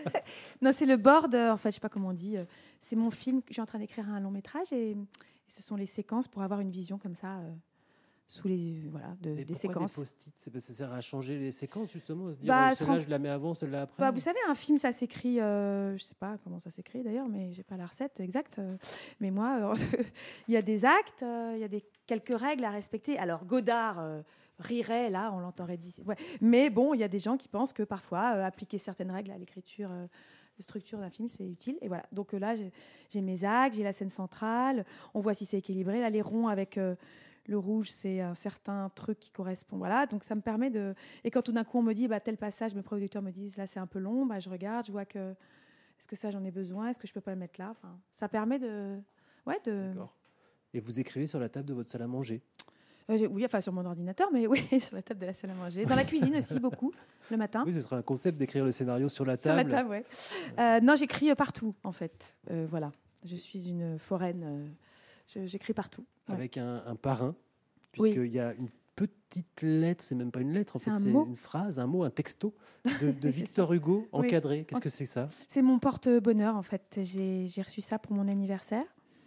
I: non, c'est le board, en fait, je sais pas comment on dit. C'est mon film, je suis en train d'écrire un long métrage, et, et ce sont les séquences pour avoir une vision comme ça, euh, sous les, voilà, de,
H: et
I: des
H: pourquoi
I: séquences.
H: Des post-it, c'est parce que ça sert à changer les séquences, justement, se dire
I: Bah,
H: euh, celle-là, je la mets avant, celle-là après.
I: Bah, vous savez, un film, ça s'écrit, euh, je sais pas comment ça s'écrit d'ailleurs, mais j'ai pas la recette exacte. Euh, mais moi, euh, il y a des actes, il euh, y a des, quelques règles à respecter. Alors, Godard euh, rirait, là, on l'entendrait d'ici. Ouais. Mais bon, il y a des gens qui pensent que parfois, euh, appliquer certaines règles à l'écriture, euh, la structure d'un film, c'est utile. Et voilà. Donc euh, là, j'ai, j'ai mes actes, j'ai la scène centrale, on voit si c'est équilibré. Là, les ronds avec... Euh, le rouge, c'est un certain truc qui correspond. Voilà, donc ça me permet de... Et quand tout d'un coup, on me dit, bah, tel passage, mes producteurs me disent, là, c'est un peu long, bah, je regarde, je vois que... Est-ce que ça, j'en ai besoin? Est-ce que je peux pas le mettre là? Enfin, ça permet de... Ouais, de...
H: D'accord. Et vous écrivez sur la table de votre salle à manger?
I: euh, Oui, enfin, sur mon ordinateur, mais oui, sur la table de la salle à manger. Dans la cuisine aussi, beaucoup, le matin.
H: Oui, ce serait un concept d'écrire le scénario sur la
I: sur
H: table.
I: Sur la table, oui. Euh, non, j'écris partout, en fait. Euh, voilà. Je suis une foraine. Euh, je, j'écris partout. Ouais.
H: Avec un, un parrain. Puisqu'il oui. y a une petite lettre, c'est même pas une lettre, en c'est fait, c'est mot. une phrase, un mot, un texto de, de Victor Hugo encadré. Oui. Qu'est-ce que c'est ça?
I: C'est mon porte-bonheur, en fait. J'ai, j'ai reçu ça pour mon anniversaire.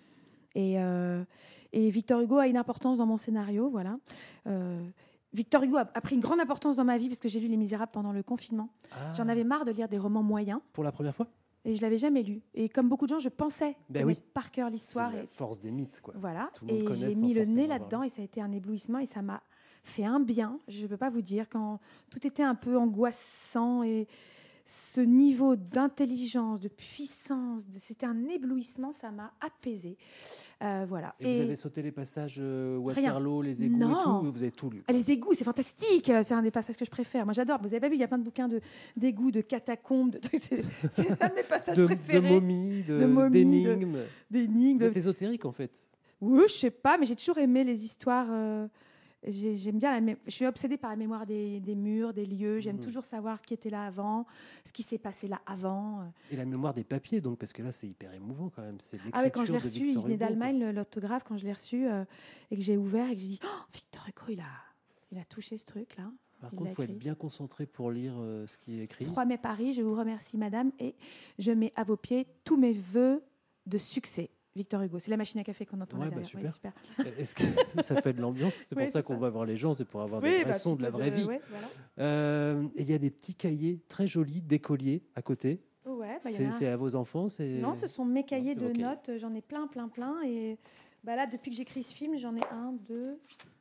I: Et, euh, et Victor Hugo a une importance dans mon scénario, voilà. Euh, Victor Hugo a, a pris une grande importance dans ma vie parce que j'ai lu Les Misérables pendant le confinement. Ah. J'en avais marre de lire des romans moyens.
H: Pour la première fois?
I: Et je ne l'avais jamais lu. Et comme beaucoup de gens, je pensais
H: ben
I: connaître
H: oui.
I: par cœur l'histoire.
H: C'est la
I: et...
H: force des mythes, quoi.
I: Voilà.
H: Tout le monde
I: et
H: connaît
I: j'ai mis le nez
H: avoir.
I: là-dedans et ça a été un éblouissement et ça m'a fait un bien. Je ne peux pas vous dire, quand tout était un peu angoissant et ce niveau d'intelligence, de puissance, de... c'était un éblouissement, ça m'a apaisée. Euh, voilà.
H: Et, et vous avez sauté les passages euh, Waterloo, les égouts
I: non.
H: et tout, vous avez tout lu?
I: Les égouts, c'est fantastique, c'est un des passages que je préfère. Moi, j'adore. Vous n'avez pas vu, il y a plein de bouquins de, d'égouts, de catacombes, de trucs. C'est, c'est un de mes passages
H: de,
I: préférés.
H: De momies, de,
I: de momies,
H: d'énigmes.
I: De, d'énigmes.
H: Vous êtes ésotérique, en fait?
I: Oui, je sais pas, mais j'ai toujours aimé les histoires... Euh, J'ai, j'aime bien la mé- je suis obsédée par la mémoire des, des murs, des lieux. J'aime mmh. toujours savoir qui était là avant, ce qui s'est passé là avant.
H: Et la mémoire des papiers, donc, parce que là, c'est hyper émouvant quand même. C'est l'écriture
I: ah oui, quand je l'ai
H: de
I: reçu,
H: Victor
I: il venait
H: Hugo,
I: d'Allemagne, quoi. L'autographe, quand je l'ai reçu euh, et que j'ai ouvert et que j'ai dit, oh, Victor Hugo, il a, il a touché ce truc-là.
H: Par
I: il
H: contre, il faut être bien concentré pour lire euh, ce qui est écrit.
I: trois mai Paris, je vous remercie, madame, et je mets à vos pieds tous mes vœux de succès. Victor Hugo, c'est la machine à café qu'on entend
H: ouais,
I: là
H: bah
I: derrière.
H: Super.
I: Ouais, super.
H: Est-ce que ça fait de l'ambiance? C'est pour
I: oui,
H: ça
I: c'est
H: qu'on
I: ça.
H: va voir les gens, c'est pour avoir
I: oui,
H: des vrais
I: bah,
H: sons de la vraie
I: de...
H: vie.
I: Ouais, voilà.
H: euh, et il y a des petits cahiers très jolis d'écoliers à côté.
I: Ouais, bah,
H: c'est,
I: y en a...
H: c'est à vos enfants? C'est...
I: Non, ce sont mes cahiers
H: non,
I: de
H: okay.
I: notes. J'en ai plein, plein, plein. Et bah, là, depuis que j'écris ce film, j'en ai un, deux,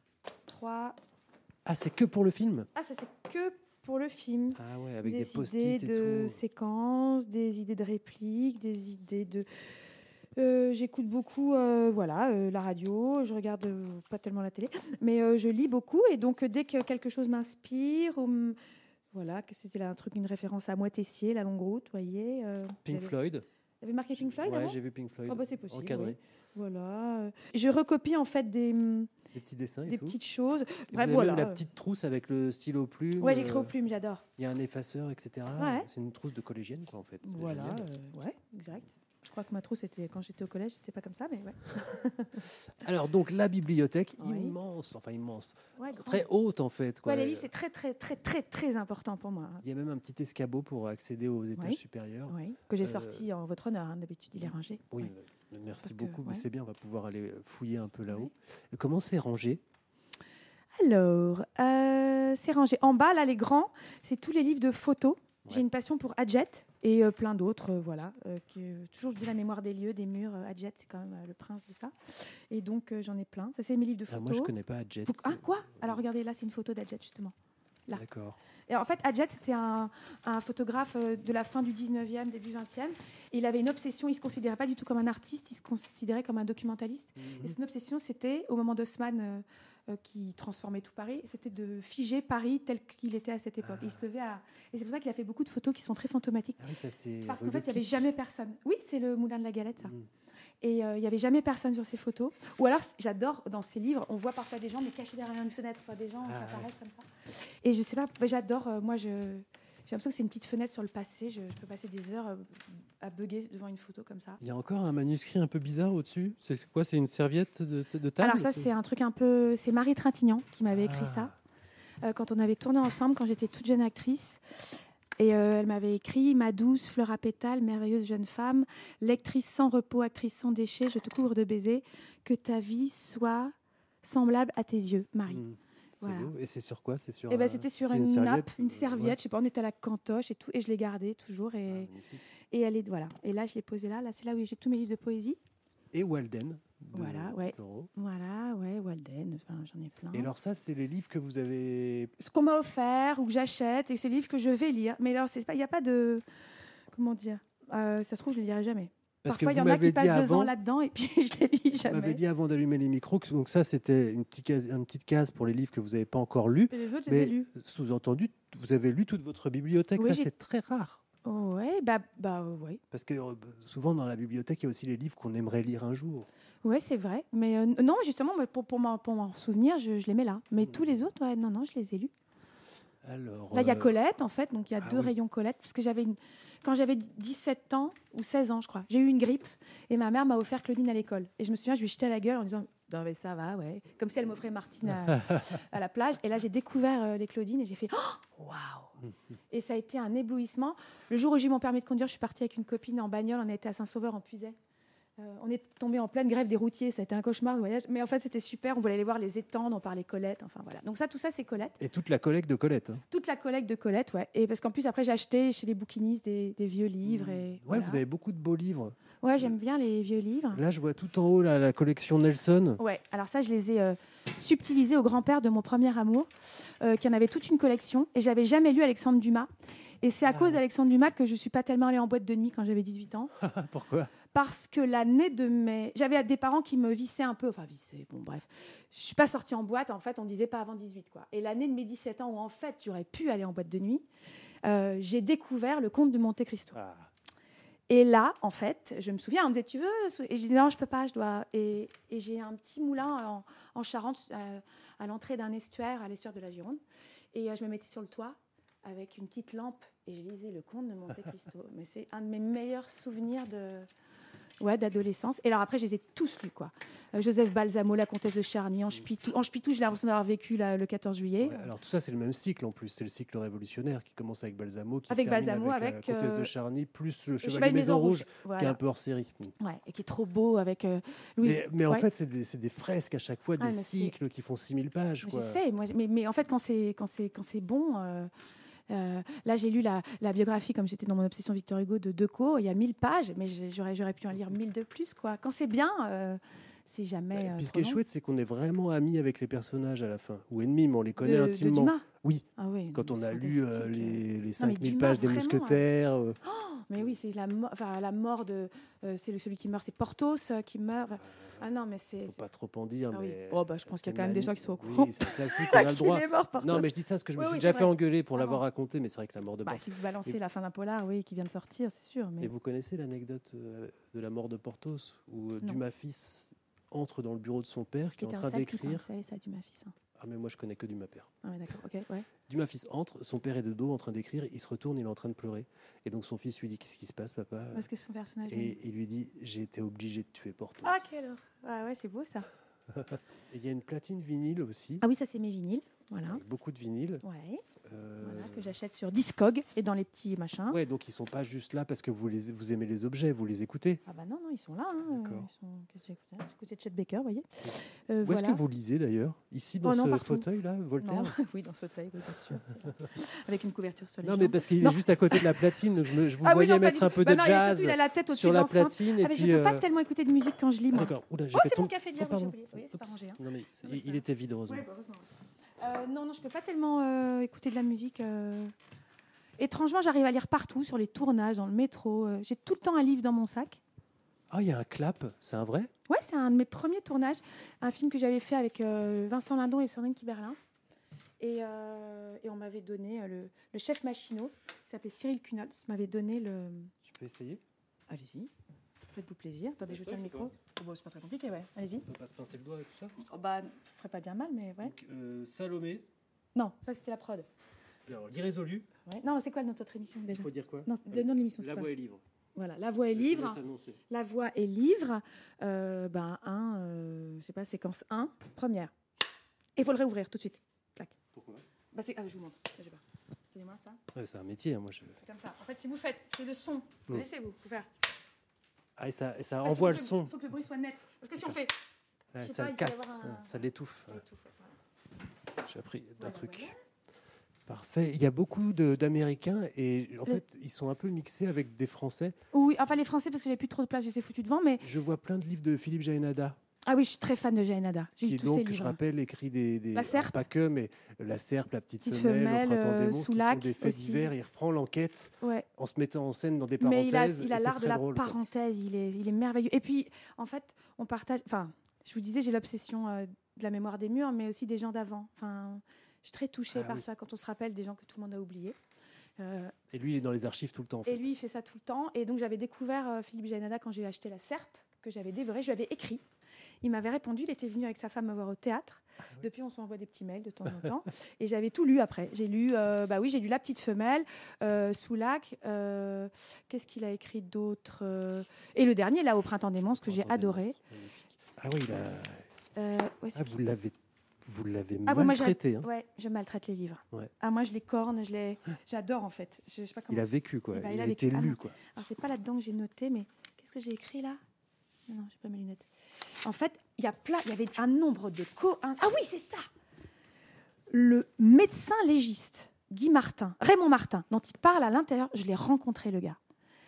I: trois.
H: Ah, c'est que pour le film?
I: Ah, ça, c'est que pour le film.
H: Ah ouais, avec
I: des,
H: des post-it
I: idées
H: et
I: de
H: tout.
I: séquences, des idées de répliques, des idées de... Euh, j'écoute beaucoup euh, voilà, euh, la radio, je regarde euh, pas tellement la télé, mais euh, je lis beaucoup. Et donc, euh, dès que quelque chose m'inspire, ou m... voilà, que c'était là un truc, une référence à Moi Tessier, La Longue Route, vous voyez. Euh,
H: Pink
I: j'avais...
H: Floyd.
I: Vous avez marqué Pink Floyd?
H: Ouais,
I: avant
H: j'ai vu Pink Floyd.
I: Oh, bah, c'est possible.
H: Encadré.
I: Oui. Voilà. Je recopie en fait des,
H: des petits dessins et
I: des
H: tout.
I: petites choses.
H: Et
I: Bref,
H: vous avez
I: voilà.
H: même la petite trousse avec le stylo plume.
I: Ouais, j'écris au plume, j'adore.
H: Il y a un effaceur, et cetera.
I: Ouais.
H: C'est une trousse de collégienne, quoi, en fait. C'est
I: voilà. Euh, ouais, exact. Je crois que ma trousse, c'était quand j'étais au collège, c'était pas comme ça, mais ouais.
H: Alors donc la bibliothèque
I: oui.
H: immense, enfin immense,
I: ouais,
H: très haute en fait. Quoi.
I: Ouais, les livres, c'est très très très très très important pour moi.
H: Il y a même un petit escabeau pour accéder aux étages
I: oui.
H: supérieurs.
I: Oui, que j'ai euh... sorti en votre honneur. Hein, d'habitude, il est rangé.
H: Oui,
I: ouais.
H: merci
I: Parce
H: beaucoup.
I: Que,
H: ouais. C'est bien, on va pouvoir aller fouiller un peu là-haut. Ouais. Comment c'est rangé?
I: Alors, euh, c'est rangé en bas. Là, les grands, c'est tous les livres de photos. Ouais. J'ai une passion pour Adjet et euh, plein d'autres, euh, voilà. Euh, qui, euh, toujours, je dis la mémoire des lieux, des murs. Euh, Adjet, c'est quand même euh, le prince de ça. Et donc, euh, j'en ai plein. Ça, c'est mes livres de photos.
H: Ah, moi, je ne connais pas Adjet.
I: Vous... Ah, quoi? Alors, regardez, là, c'est une photo d'Adjet, justement. Là.
H: D'accord.
I: Et en fait, Adjet, c'était un, un photographe de la fin du dix-neuvième, début vingtième. Et il avait une obsession, il ne se considérait pas du tout comme un artiste, il se considérait comme un documentaliste. Mm-hmm. Et son obsession, c'était, au moment d'Haussmann, euh, euh, qui transformait tout Paris, c'était de figer Paris tel qu'il était à cette époque. Ah. Il se levait à... Et c'est pour ça qu'il a fait beaucoup de photos qui sont très fantomatiques.
H: Ah oui, ça, c'est
I: Parce qu'en fait, il n'y avait jamais personne. Oui, c'est le Moulin de la Galette, ça.
H: Mm.
I: Et il euh, n'y avait jamais personne sur ces photos. Ou alors, j'adore, dans ces livres, on voit parfois des gens, mais cachés derrière une fenêtre, enfin, des gens ah, qui apparaissent ouais. comme ça. Et je sais pas, j'adore, euh, moi, je, J'ai l'impression que c'est une petite fenêtre sur le passé. Je, je peux passer des heures à, à bugger devant une photo comme ça.
H: Il y a encore un manuscrit un peu bizarre au-dessus. C'est quoi? C'est une serviette de, de table?
I: Alors ça, c'est un truc un peu... C'est Marie Trintignant qui m'avait écrit
H: Ah.
I: ça. Euh, quand on avait tourné ensemble, quand j'étais toute jeune actrice. Et euh, elle m'avait écrit « Ma douce fleur à pétales, merveilleuse jeune femme, lectrice sans repos, actrice sans déchets, je te couvre de baisers, que ta vie soit semblable à tes yeux, Marie.
H: Mmh. C'est
I: Voilà.
H: beau. Et c'est sur quoi? C'est sur.
I: Et ben,
H: un-
I: c'était sur
H: c'est
I: une,
H: serviette
I: nappe, une serviette,
H: Ouais.
I: je sais pas, on était à la cantoche et tout, et je l'ai gardée toujours. Et,
H: Ah, magnifique.
I: et elle est, voilà. Et là, je l'ai posée là. Là, c'est là où j'ai tous mes livres de poésie.
H: Et Walden. De
I: Voilà, ouais.
H: Thoreau.
I: Voilà, ouais, Walden, enfin, j'en ai plein.
H: Et alors ça, c'est les livres que vous avez.
I: Ce qu'on m'a offert ou que j'achète, et c'est les livres que je vais lire. Mais alors, c'est pas, il n'y a pas de, comment dire, euh, ça se trouve, je les lirai jamais.
H: Parce
I: Parfois,
H: que
I: il y
H: vous
I: en a qui
H: m'avez
I: passent
H: dit
I: deux ans
H: avant-
I: là-dedans et puis je les lis
H: Vous
I: jamais.
H: m'avez dit avant d'allumer les micros que donc ça, c'était une petite case, une petite case pour les livres que vous n'avez pas encore lus.
I: Et les autres, je les ai
H: Mais
I: lus.
H: sous-entendu, vous avez lu toute votre bibliothèque.
I: Oui,
H: ça,
I: j'ai-
H: c'est très rare.
I: Oh, ouais, bah, bah ouais.
H: Parce que euh, souvent, dans la bibliothèque, il y a aussi les livres qu'on aimerait lire un jour.
I: Ouais, c'est vrai. Mais euh, non, justement, mais pour, pour m'en pour m'en souvenir, je, je les mets là. Mais tous les autres, ouais, non, non, je les ai lus.
H: Alors,
I: Là, il y a
H: euh,
I: Colette, en fait. Donc, il y a
H: ah
I: deux
H: oui.
I: rayons Colette. Parce que j'avais une... quand j'avais dix-sept ans ou seize ans, je crois, j'ai eu une grippe. Et ma mère m'a offert Claudine à l'école. Et je me souviens, je lui ai jeté à la gueule en disant non, mais ça va, ouais. Comme si elle m'offrait Martine à, à la plage. Et là, j'ai découvert euh, les Claudines et j'ai fait oh, waouh! Et ça a été un éblouissement. Le jour où j'ai eu mon permis de conduire, je suis partie avec une copine en bagnole. On a été à Saint-Sauveur en Puisaye. Euh, on est tombé en pleine grève des routiers, ça a été un cauchemar ce voyage, mais en fait c'était super, on voulait aller voir les étangs, on parlait Colette, enfin voilà. Donc ça, tout ça c'est Colette,
H: Et toute la collecte de Colette. hein.
I: toute la collecte de Colette, ouais. Et parce qu'en plus après j'ai acheté chez les bouquinistes des, des vieux livres et
H: Ouais,
I: voilà.
H: vous avez beaucoup de beaux livres.
I: Ouais, j'aime bien les vieux livres.
H: Là, je vois tout en haut là, la collection Nelson.
I: Ouais, alors ça je les ai euh, subtilisés au grand-père de mon premier amour, euh, qui en avait toute une collection, et j'avais jamais lu Alexandre Dumas. Et c'est à
H: Ah.
I: cause d'Alexandre Dumas que je suis pas tellement allée en boîte de nuit quand j'avais dix-huit ans.
H: Pourquoi?
I: Parce que l'année de mes... J'avais des parents qui me vissaient un peu, enfin vissaient, bon bref. Je suis pas sortie en boîte, en fait, on disait pas avant dix-huit, quoi. Et l'année de mes dix-sept ans, où en fait, j'aurais pu aller en boîte de nuit, euh, j'ai découvert le Comte de Monte Cristo.
H: Ah.
I: Et là, en fait, je me souviens, on me disait, tu veux? Et je disais, non, je peux pas, je dois... Et, et j'ai un petit moulin en, en Charente, euh, à l'entrée d'un estuaire, à l'estuaire de la Gironde. Et euh, je me mettais sur le toit, avec une petite lampe, et je lisais le Comte de Monte Cristo. Mais c'est un de mes meilleurs souvenirs de... Ouais, d'adolescence. Et alors après, je les ai tous lus, quoi. Euh, Joseph Balsamo, La Comtesse de Charny, Ange Pitou. Ange Pitou, j'ai l'impression d'avoir vécu là, le quatorze juillet.
H: Ouais, alors tout ça, c'est le même cycle en plus. C'est le cycle révolutionnaire qui commence avec Balsamo, qui
I: Avec
H: se termine
I: Balsamo,
H: avec,
I: avec,
H: la Comtesse de
I: euh,
H: Charny, plus le
I: Le
H: Chevalier Maison Rouge, qui est
I: Voilà.
H: un peu hors série.
I: Ouais, et qui est trop beau avec euh, Louis.
H: Mais, mais en
I: Ouais.
H: fait, c'est des, c'est des fresques à chaque fois,
I: Ah,
H: des
I: mais c'est-
H: cycles qui font six mille pages.
I: Je
H: Quoi.
I: sais, moi, mais, mais en fait, quand c'est quand c'est quand c'est bon. euh, euh, là, j'ai lu la, la biographie, comme j'étais dans mon obsession Victor Hugo, de Decaux. Il y a mille pages, mais j'ai- j'aurais j'aurais pu en lire mille de plus, quoi. Quand c'est bien, euh, c'est jamais. euh,
H: Puis ce
I: trop
H: qui est
I: long.
H: chouette, c'est qu'on est vraiment amis avec les personnages à la fin, ou ennemis, mais on les connaît
I: de, de
H: intimement.
I: Dumas.
H: Oui,
I: Ah oui,
H: quand on a
I: fantastique.
H: lu euh, les, les
I: mais
H: cinq mille
I: Dumas,
H: pages des
I: vraiment,
H: Mousquetaires. euh,
I: Mais oui, c'est la, mo- enfin, la mort de. euh, c'est le- celui qui meurt, c'est Porthos euh, qui meurt. Enfin, ah non, mais c'est.
H: faut
I: c'est-
H: pas trop en dire,
I: Ah oui.
H: mais
I: Oh, bah, je pense qu'il y a
H: c'est
I: quand même des
H: mani-
I: gens qui sont au
H: Oui,
I: courant.
H: c'est un classique, on a le
I: Qu'il
H: droit.
I: est mort, Porthos.
H: Non, mais je dis ça parce que je me
I: Oui,
H: suis
I: oui,
H: déjà
I: c'est
H: fait
I: vrai.
H: engueuler pour
I: Ah
H: l'avoir
I: bon.
H: raconté, mais c'est vrai que la mort de
I: Bah,
H: Porthos.
I: si vous balancez
H: Et-
I: la fin d'un polar, oui, qui vient de sortir, c'est sûr. Mais
H: Et vous connaissez l'anecdote euh, de la mort de Porthos, où euh,
I: Non.
H: Dumas fils entre dans le bureau de son père, qui est en
I: Qui était
H: train
I: un sale type, hein,
H: d'écrire.
I: vous savez ça, du ma fils. hein.
H: Ah, mais moi je connais que Dumas père.
I: Ah ouais, d'accord, ok, ouais.
H: Dumas fils entre, son père est de dos en train d'écrire, il se retourne, il est en train de pleurer. Et donc son fils lui dit: qu'est-ce qui se passe, papa?
I: Parce que son personnage.
H: Et il lui dit: j'ai été obligé de tuer Porthos.
I: Ah, quelle horreur. Ah ouais, c'est beau ça.
H: Et il y a une platine vinyle aussi,
I: Ah oui, ça c'est mes vinyles, voilà.
H: avec beaucoup de vinyles.
I: Ouais,
H: Euh,
I: voilà, que j'achète sur Discog et dans les petits machins.
H: Ouais, donc ils sont pas juste là parce que vous, les, vous aimez les objets, vous les écoutez.
I: Ah bah non, non, ils sont là. Hein.
H: D'accord.
I: Ils sont... Qu'est-ce que j'ai écouté J'ai écouté Chet Baker, vous voyez. Euh,
H: Où
I: voilà.
H: est-ce que vous lisez d'ailleurs? Ici, dans
I: Oh non,
H: ce
I: partout.
H: fauteuil-là, Voltaire?
I: Non, oui, dans ce fauteuil, oui, bien sûr. c'est là. Avec une couverture sur les
H: Non, mais
I: jambes.
H: parce qu'il est
I: Non.
H: juste à côté de la platine, donc je, me, je vous
I: Ah oui,
H: voyais
I: non, pas
H: mettre
I: du
H: un
I: tout.
H: peu
I: Bah
H: de
I: non, il a
H: jazz
I: surtout, il a la tête au-dessus
H: sur
I: de
H: la
I: l'enceinte.
H: platine.
I: Ah,
H: et
I: mais je
H: puis,
I: peux pas
H: euh,
I: tellement écouter de musique quand je lis,
H: ah,
I: moi.
H: d'accord. Oula, j'ai
I: Oh,
H: fait
I: c'est mon
H: tomber-
I: café de
H: Oh,
I: dire,
H: pardon.
I: j'ai oublié. Oui, c'est pas
H: Oups.
I: rangé. hein.
H: Non, mais
I: Ouais,
H: il,
I: c'est
H: il était vide, heureusement.
I: Ouais, bah, heureusement. Euh, non, non, je peux pas tellement euh, écouter de la musique. euh. Étrangement, j'arrive à lire partout, sur les tournages, dans le métro. euh. J'ai tout le temps un livre dans mon sac.
H: Ah, il y a un clap, c'est un vrai?
I: Ouais, c'est un de mes premiers tournages, un film que j'avais fait avec euh, Vincent Lindon et Sandrine Kiberlin. Et, euh, et on m'avait donné euh, le, le chef machinot, qui s'appelait Cyril Cunolz, m'avait donné le.
H: Je peux essayer?
I: Allez-y, faites-vous plaisir. Attendez, je
H: Toi,
I: tiens le
H: c'est
I: micro. Oh, bon, c'est pas très compliqué, ouais. Allez-y.
H: On peut pas se pincer le doigt et tout ça?
I: Oh, bah, ça ferait pas bien mal, mais ouais.
H: Donc, euh, Salomé.
I: Non, ça c'était la prod.
H: Alors, l'irrésolu.
I: Ouais. Non, c'est quoi notre émission déjà ?
H: Il faut dire quoi ?
I: Non, le nom de l'émission, c'est
H: La
I: quoi ?
H: voix est livre.
I: Voilà, la voix est
H: Je
I: livre.
H: laisse annoncer.
I: La voix est livre. Euh, ben, un, euh, je sais pas, séquence un, première. Et il faut le réouvrir tout de suite. Clac.
H: Pourquoi ?
I: Bah, c'est... Ah, je vous montre. Je sais pas. Tenez-moi ça.
H: Ouais, c'est un métier, hein, moi. Je...
I: Faites comme ça. En fait, si vous faites, c'est le son. Vous
H: Mm.
I: laissez-vous, faut faire.
H: Ah, et ça, et ça
I: Parce
H: envoie le
I: qu'il faut
H: son.
I: Il faut que le bruit soit net. Parce que si on fait, je
H: Ouais,
I: sais
H: ça
I: pas, il peut y
H: casse,
I: avoir un-
H: ça l'étouffe.
I: un
H: Ouais.
I: étouffe, voilà.
H: J'ai appris d'un
I: Voilà,
H: truc.
I: voilà.
H: Parfait. Il y a beaucoup de- d'Américains et en
I: Le-
H: fait, ils sont un peu mixés avec des Français.
I: Oui, enfin les Français, parce que j'avais plus trop de place, j'ai foutu devant, mais
H: Je vois plein de livres de Philippe Jaénada,
I: ah oui, je suis très fan de Jaénada. J'ai
H: qui
I: lu tous
H: donc,
I: ses
H: je
I: livres.
H: rappelle, écrit des, des
I: La Serpe.
H: alors, pas que, mais La Serpe, La Petite,
I: Petite
H: Femelle,
I: Femelle,
H: Au Printemps
I: euh,
H: des Monstres, qui sont
I: Soulac
H: des faits
I: aussi.
H: divers. Il reprend l'enquête
I: Ouais.
H: en se mettant en scène dans des
I: Mais il a,
H: parenthèses.
I: il a
H: et c'est
I: l'art de
H: très
I: la
H: drôle, quoi.
I: parenthèse, il est, il est merveilleux. Et puis, en fait, on partage. Enfin, je vous disais, j'ai l'obsession euh, de la mémoire des murs, mais aussi des gens d'avant. Enfin, je suis très touchée
H: Ah
I: par
H: oui.
I: ça quand on se rappelle des gens que tout le monde a oubliés. Euh,
H: Et lui, il est dans les archives tout le temps. En
I: et
H: fait.
I: lui, il fait ça tout le temps. Et donc, j'avais découvert euh, Philippe Jaénada quand j'ai acheté La Serpe, que j'avais dévoré. Je lui avais écrit. Il m'avait répondu. Il était venu avec sa femme me voir au théâtre. Depuis, on s'envoie des petits mails de temps en temps. Et j'avais tout lu après. J'ai lu, euh, bah oui, j'ai lu La Petite Femelle, euh, Soulac. Euh, qu'est-ce qu'il a écrit d'autre euh, Et le dernier, là, Au Printemps des Monstres, que j'ai
H: Printemps des
I: adoré.
H: Monstres, magnifique. Ah oui, il a...
I: Euh, ouais, c'est
H: ah,
I: qui
H: vous l'avez, vous l'avez
I: Ah oui, moi, j'ai-
H: maltraité. hein.
I: Ouais, je maltraite les livres.
H: Ouais.
I: Ah, moi, je les corne, je les, j'adore en fait. Je, je sais pas comment.
H: Il a vécu, quoi.
I: Eh ben,
H: il,
I: il
H: a,
I: a vécu.
H: été
I: Ah
H: lu,
I: non.
H: quoi.
I: Alors, c'est pas là-dedans que j'ai noté, mais qu'est-ce que j'ai écrit là ? Non, non, j'ai pas mes lunettes. En fait, il y a plein, il y avait un nombre de co. un- Ah oui, c'est ça. Le médecin légiste Guy Martin, Raymond Martin, dont il parle à l'intérieur, je l'ai rencontré le gars.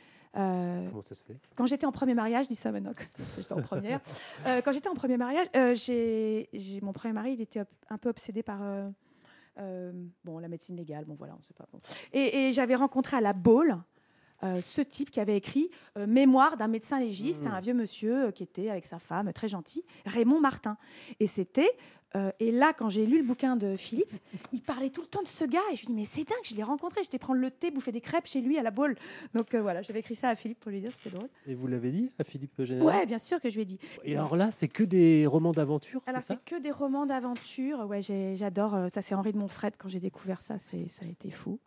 I: Euh,
H: Comment ça se fait ?
I: quand j'étais en premier mariage, je dis ça maintenant, que j'étais en première. Euh, quand j'étais en premier mariage, euh, j'ai, j'ai- mon premier mari, il était op- un peu obsédé par euh, euh, bon, la médecine légale. Bon, voilà, on sait pas. Bon. Et, et j'avais rencontré à la Baule euh, ce type qui avait écrit euh, Mémoire d'un médecin légiste,
H: Mmh.
I: un vieux monsieur euh, qui était avec sa femme, très gentil, Raymond Martin. Et c'était. euh, et là, quand j'ai lu le bouquin de Philippe, il parlait tout le temps de ce gars. Et je me dis, mais c'est dingue, je l'ai rencontré. J'étais prendre le thé, bouffer des crêpes chez lui à la Baule. Donc euh, voilà, j'avais écrit ça à Philippe pour lui dire, c'était drôle.
H: Et vous l'avez dit à Philippe Jaénada ?
I: Ouais, bien sûr que je lui ai dit.
H: Et alors là, c'est que des romans d'aventure,
I: Alors
H: c'est ça
I: c'est que des romans d'aventure. Ouais, j'ai- j'adore. euh, Ça c'est Henri de Montfred. Quand j'ai découvert ça, c'est ça a été fou.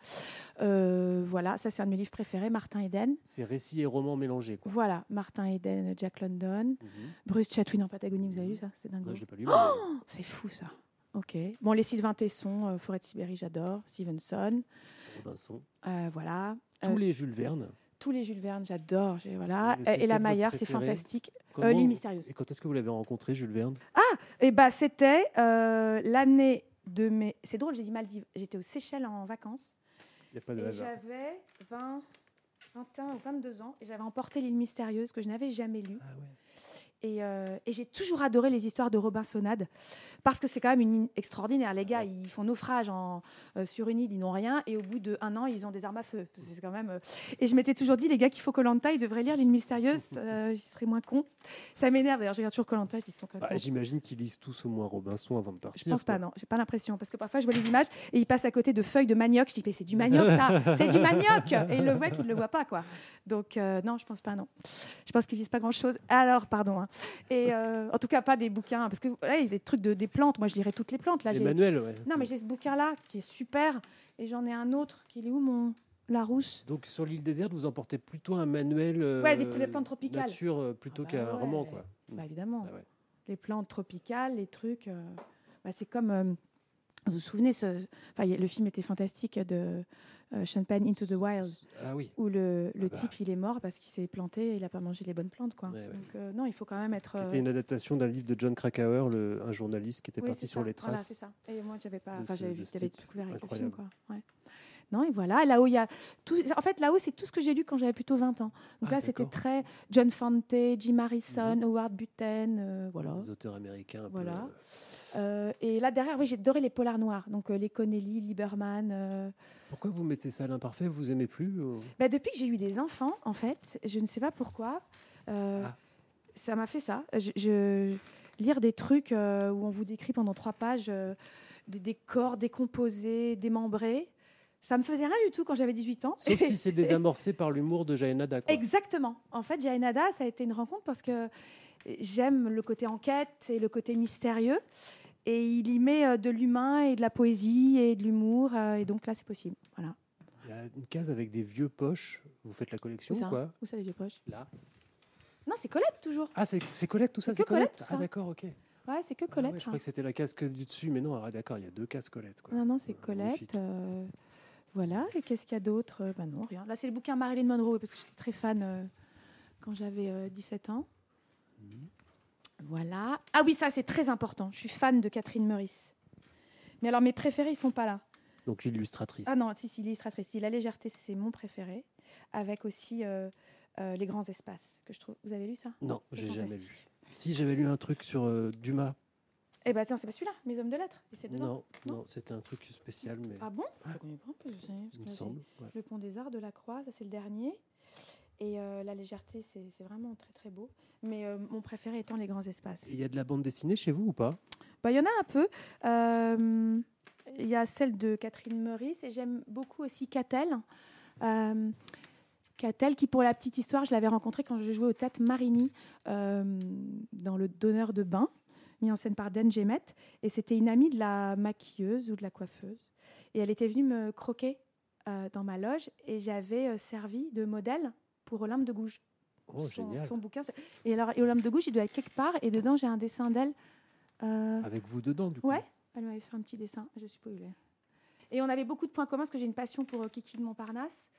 I: Euh, voilà, ça c'est un de mes livres préférés, Martin Eden.
H: C'est récits et romans mélangés, quoi.
I: Voilà, Martin Eden, Jack London,
H: Mhm.
I: Bruce Chatwin en Patagonie. Vous avez lu ça ? C'est dingue.
H: Non, je l'ai pas lu. mais-
I: Oh, c'est fou ça. Ok. Bon, les Sylvain Tesson, euh, Forêt de Sibérie, j'adore. Stevenson.
H: Robinson.
I: Euh, voilà.
H: Tous
I: Euh,
H: les Jules Verne.
I: tous les Jules Verne, j'adore. j'ai- Voilà.
H: Et c'est
I: Et,
H: quel
I: la
H: votre
I: Maillard, c'est
H: préféré
I: fantastique. Euh,
H: Comment-
I: L'île mystérieuse.
H: Et quand est-ce que vous l'avez rencontré, Jules Verne ?
I: Et bah, c'était euh, l'année de mes. C'est drôle, j'ai dit Maldives. J'étais aux Seychelles en vacances.
H: Il n'y a pas de
I: Et
H: hasard.
I: j'avais vingt, vingt et un ou vingt-deux ans. Et j'avais emporté L'île mystérieuse que je n'avais jamais lue.
H: Ah ouais.
I: Et, euh, et j'ai toujours adoré les histoires de Robinsonade. Parce que c'est quand même une île extraordinaire. Les gars, ils font naufrage en, euh, sur une île, ils n'ont rien. Et au bout d'un an, ils ont des armes à feu. C'est quand même. euh, Et je m'étais toujours dit, les gars qui font Koh-Lanta, ils devraient lire L'île mystérieuse. euh, ils seraient moins cons. Ça m'énerve. D'ailleurs, je regarde toujours Koh-Lanta. Je dis, ils sont quand même
H: Bah,
I: cons.
H: J'imagine qu'ils lisent tous au moins Robinson avant de partir.
I: Je pense
H: quoi.
I: pas, non. J'ai pas l'impression. Parce que parfois, je vois les images et ils passent à côté de feuilles de manioc. Je dis, mais c'est du manioc, ça. C'est du manioc. Et ils le voient qu'ils ne le voient pas, quoi. Donc, euh, non, je pense pas, non. Je pense qu'ils lisent pas grand-chose. Alors, pardon. hein. Et euh, en tout cas, pas des bouquins. Parce que là, il y a des trucs de, des plantes. Moi, je lirais toutes les plantes. Là, j'ai-
H: Emmanuel, ouais.
I: non, mais j'ai ce bouquin-là qui est super. Et j'en ai un autre. Qui est où, mon Larousse?
H: Donc sur l'île déserte, vous emportez plutôt un manuel euh,
I: Ouais, des des plantes tropicales.
H: nature euh, plutôt
I: Ah bah
H: qu'un
I: ouais.
H: roman, quoi.
I: Bah, évidemment.
H: Ah ouais.
I: Les plantes tropicales, les trucs. euh, bah, c'est comme. euh, vous vous souvenez, ce, enfin, y a- le film était fantastique de euh, Sean Penn, Into the Wild,
H: Ah oui.
I: où le, le
H: Ah bah.
I: type il est mort parce qu'il s'est planté et il n'a pas mangé les bonnes plantes. Quoi.
H: Ouais, ouais.
I: Donc, euh, non, il faut quand même être. euh,
H: C'était une adaptation d'un livre de John Krakauer, le, un journaliste qui était
I: oui,
H: parti
I: c'est
H: sur
I: ça.
H: les
I: Voilà,
H: traces.
I: c'est ça. Et moi, j'avais pas.
H: de
I: Enfin,
H: ce-
I: j'avais
H: de
I: vu,
H: ce
I: j'avais
H: type.
I: découvert avec
H: Incroyable.
I: le film. Quoi. Ouais. Non, et voilà. Là-haut, il y a tout. En fait, là-haut, c'est tout ce que j'ai lu quand j'avais plutôt vingt ans. Donc
H: Ah,
I: là, c'était
H: d'accord.
I: très John Fante, Jim Harrison,
H: Mhm.
I: Howard Buten, euh, voilà.
H: Des auteurs américains. Un
I: Voilà.
H: peu, euh,
I: Euh, et là derrière, oui, j'ai adoré les polars noirs, donc euh, les Connelly, Lieberman. euh.
H: Pourquoi vous mettez ça à l'imparfait? Vous aimez plus ou-
I: Bah, depuis que j'ai eu des enfants, en fait, je ne sais pas pourquoi, euh,
H: Ah.
I: ça m'a fait ça. Je, je- lire des trucs euh, où on vous décrit pendant trois pages euh, des, des corps décomposés, démembrés. Ça me faisait rien du tout quand j'avais dix-huit ans.
H: Sauf si c'est désamorcé par l'humour de Jaénada. quoi.
I: Exactement. En fait, Jaénada, ça a été une rencontre parce que j'aime le côté enquête et le côté mystérieux. et il y met euh, de l'humain et de la poésie et de l'humour. Euh, et donc là, c'est possible. Voilà.
H: Il y a une case avec des vieux poches. Vous faites la collection
I: Où ça
H: ou quoi?
I: Où ça, les vieux poches?
H: Là.
I: Non, c'est Colette, toujours.
H: Ah, c'est, c'est Colette, tout ça?
I: C'est que Colette, tout
H: Ah,
I: ça.
H: d'accord, ok.
I: Ouais, c'est que
H: Ah
I: Colette.
H: ouais, je
I: ça.
H: crois que c'était la case que du dessus, mais non, ah, d'accord, il y a deux cases Colette. Quoi.
I: Non, non, c'est
H: Euh,
I: Colette.
H: magnifique.
I: euh, voilà. Et qu'est-ce qu'il y a d'autre? euh, Ben non, rien. Là, c'est le bouquin Marilyn Monroe, parce que j'étais très fan euh, quand j'avais euh, dix-sept ans.
H: Mhm.
I: Voilà. Ah oui, ça, c'est très important. Je suis fan de Catherine Meurice. Mais alors, mes préférés, ils sont pas là.
H: Donc l'illustratrice.
I: Ah non, si, si, l'illustratrice. Si, La légèreté, c'est mon préféré. Avec aussi euh, euh, Les grands espaces, que je trouve. Vous avez lu ça?
H: Non,
I: C'est
H: j'ai jamais
I: fantastique.
H: lu. Si, j'avais lu un truc sur euh, Dumas.
I: Eh ben, tiens, c'est pas celui-là, Mes hommes de lettres. Et c'est dedans.
H: Non,
I: Non
H: non, c'était un truc spécial, mais
I: Ah bon? Je connais pas. Je sais, parce
H: il me
I: que
H: semble.
I: j'ai
H: Ouais.
I: Le Pont des Arts de la Croix, ça c'est le dernier. Et euh, La légèreté, c'est c'est vraiment très très beau. Mais euh, mon préféré étant Les grands espaces.
H: Il y a de la bande dessinée chez vous ou pas?
I: Bah, il y en a un peu. Euh, Il y a celle de Catherine Meurice et j'aime beaucoup aussi Catel. Euh, Catel, qui pour la petite histoire, je l'avais rencontrée quand je jouais au Théâtre Marigny euh, dans le Donneur de bain, mis en scène par Dan Gemette. Et c'était une amie de la maquilleuse ou de la coiffeuse. Et elle était venue me croquer euh, dans ma loge et j'avais euh, servi de modèle pour Olympe de Gouges.
H: Oh,
I: son,
H: génial.
I: son bouquin. Et alors, et Olympe de Gouges, il doit être quelque part et dedans, j'ai un dessin d'elle. Euh,
H: Avec vous dedans, du coup.
I: Ouais, elle m'avait fait un petit dessin, je sais pas où il est. Et on avait beaucoup de points communs parce que j'ai une passion pour euh, Kiki de Montparnasse.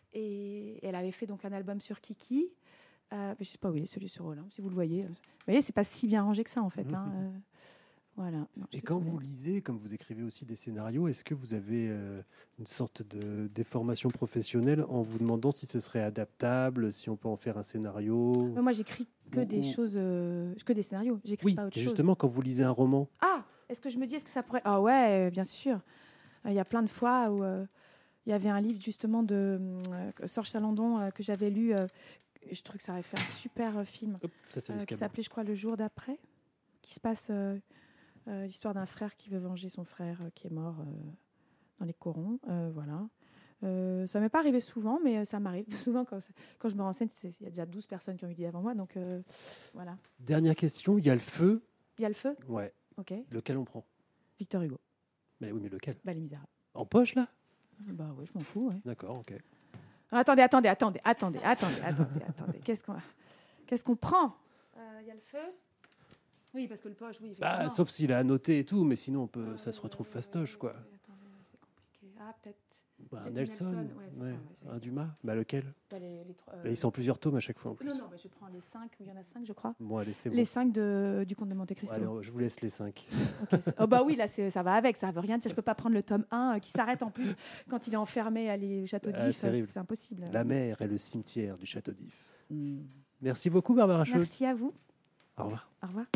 I: Et elle avait fait donc un album sur Kiki. Euh, mais je sais pas où il est, celui sur Olympe, si vous le voyez. Vous voyez, c'est pas si bien rangé que ça en fait. Hein. Euh, voilà. Non, je
H: Et
I: sais
H: quand
I: pas.
H: vous lisez, comme vous écrivez aussi des scénarios, est-ce que vous avez euh, une sorte de déformation professionnelle en vous demandant si ce serait adaptable, si on peut en faire un scénario?
I: Mais moi, j'écris que
H: Ou-
I: des
H: ou-
I: choses, euh, que des scénarios. J'écris
H: Oui,
I: pas autre chose.
H: justement, quand vous lisez un roman.
I: Ah, est-ce que je me dis, est-ce que ça pourrait... Ah ouais, euh, bien sûr. Il y a plein de fois où euh, il y avait un livre justement de euh, Sorge Salandon euh, que j'avais lu. euh, je trouve que ça aurait fait un super euh, film
H: Hop, ça c'est
I: euh, qui
H: l'escabeau.
I: s'appelait, je crois, Le jour d'après, qui se passe euh, euh, l'histoire d'un frère qui veut venger son frère euh, qui est mort euh, dans les corons. Euh, voilà. Euh, ça m'est pas arrivé souvent, mais euh, ça m'arrive souvent quand, quand je me renseigne. c'est- Il y a déjà douze personnes qui ont eu l'idée avant moi, donc euh, voilà.
H: Dernière question, il y a le feu.
I: Il y a le feu.
H: Ouais.
I: Ok.
H: Lequel on prend?
I: Victor Hugo.
H: Mais oui, mais lequel?
I: Bah, Les Misérables.
H: En poche, là?
I: Bah oui, je m'en fous. Ouais.
H: D'accord, ok.
I: Attendez, attendez, attendez, attendez, attendez, attendez, attendez. Qu'est-ce qu'on, qu'est-ce qu'on prend? Il y a le feu. Oui, parce que le poche, oui, effectivement.
H: Bah, sauf s'il a annoté et tout, mais sinon, on peut, ça se retrouve
I: Euh,
H: fastoche, quoi.
I: attendez, c'est compliqué. Ah, peut-être.
H: Bah,
I: peut-être
H: Nelson,
I: Nelson, ouais, c'est
H: ouais.
I: ça, ouais, j'allais
H: un
I: dire.
H: Dumas. Bah, lequel?
I: Bah, les, les trois, euh,
H: Là, ils sont en plusieurs tomes à chaque fois, en plus.
I: Non, non, bah, je prends les cinq, où il y en a cinq, je crois.
H: Bon, allez, c'est bon.
I: Les cinq de, du Comte de Monte Cristo.
H: Alors, je vous laisse les cinq.
I: Ok, c'est- oh, bah oui, là, c'est, ça va avec, ça veut rien dire. Je peux pas prendre le tome un euh, qui s'arrête en plus quand il est enfermé à les château
H: Ah,
I: d'If.
H: terrible.
I: C'est impossible.
H: La mer et le cimetière du château d'If.
I: Hmm.
H: Merci beaucoup, Barbara Schultz.
I: Merci à vous.
H: Au revoir.
I: Au revoir.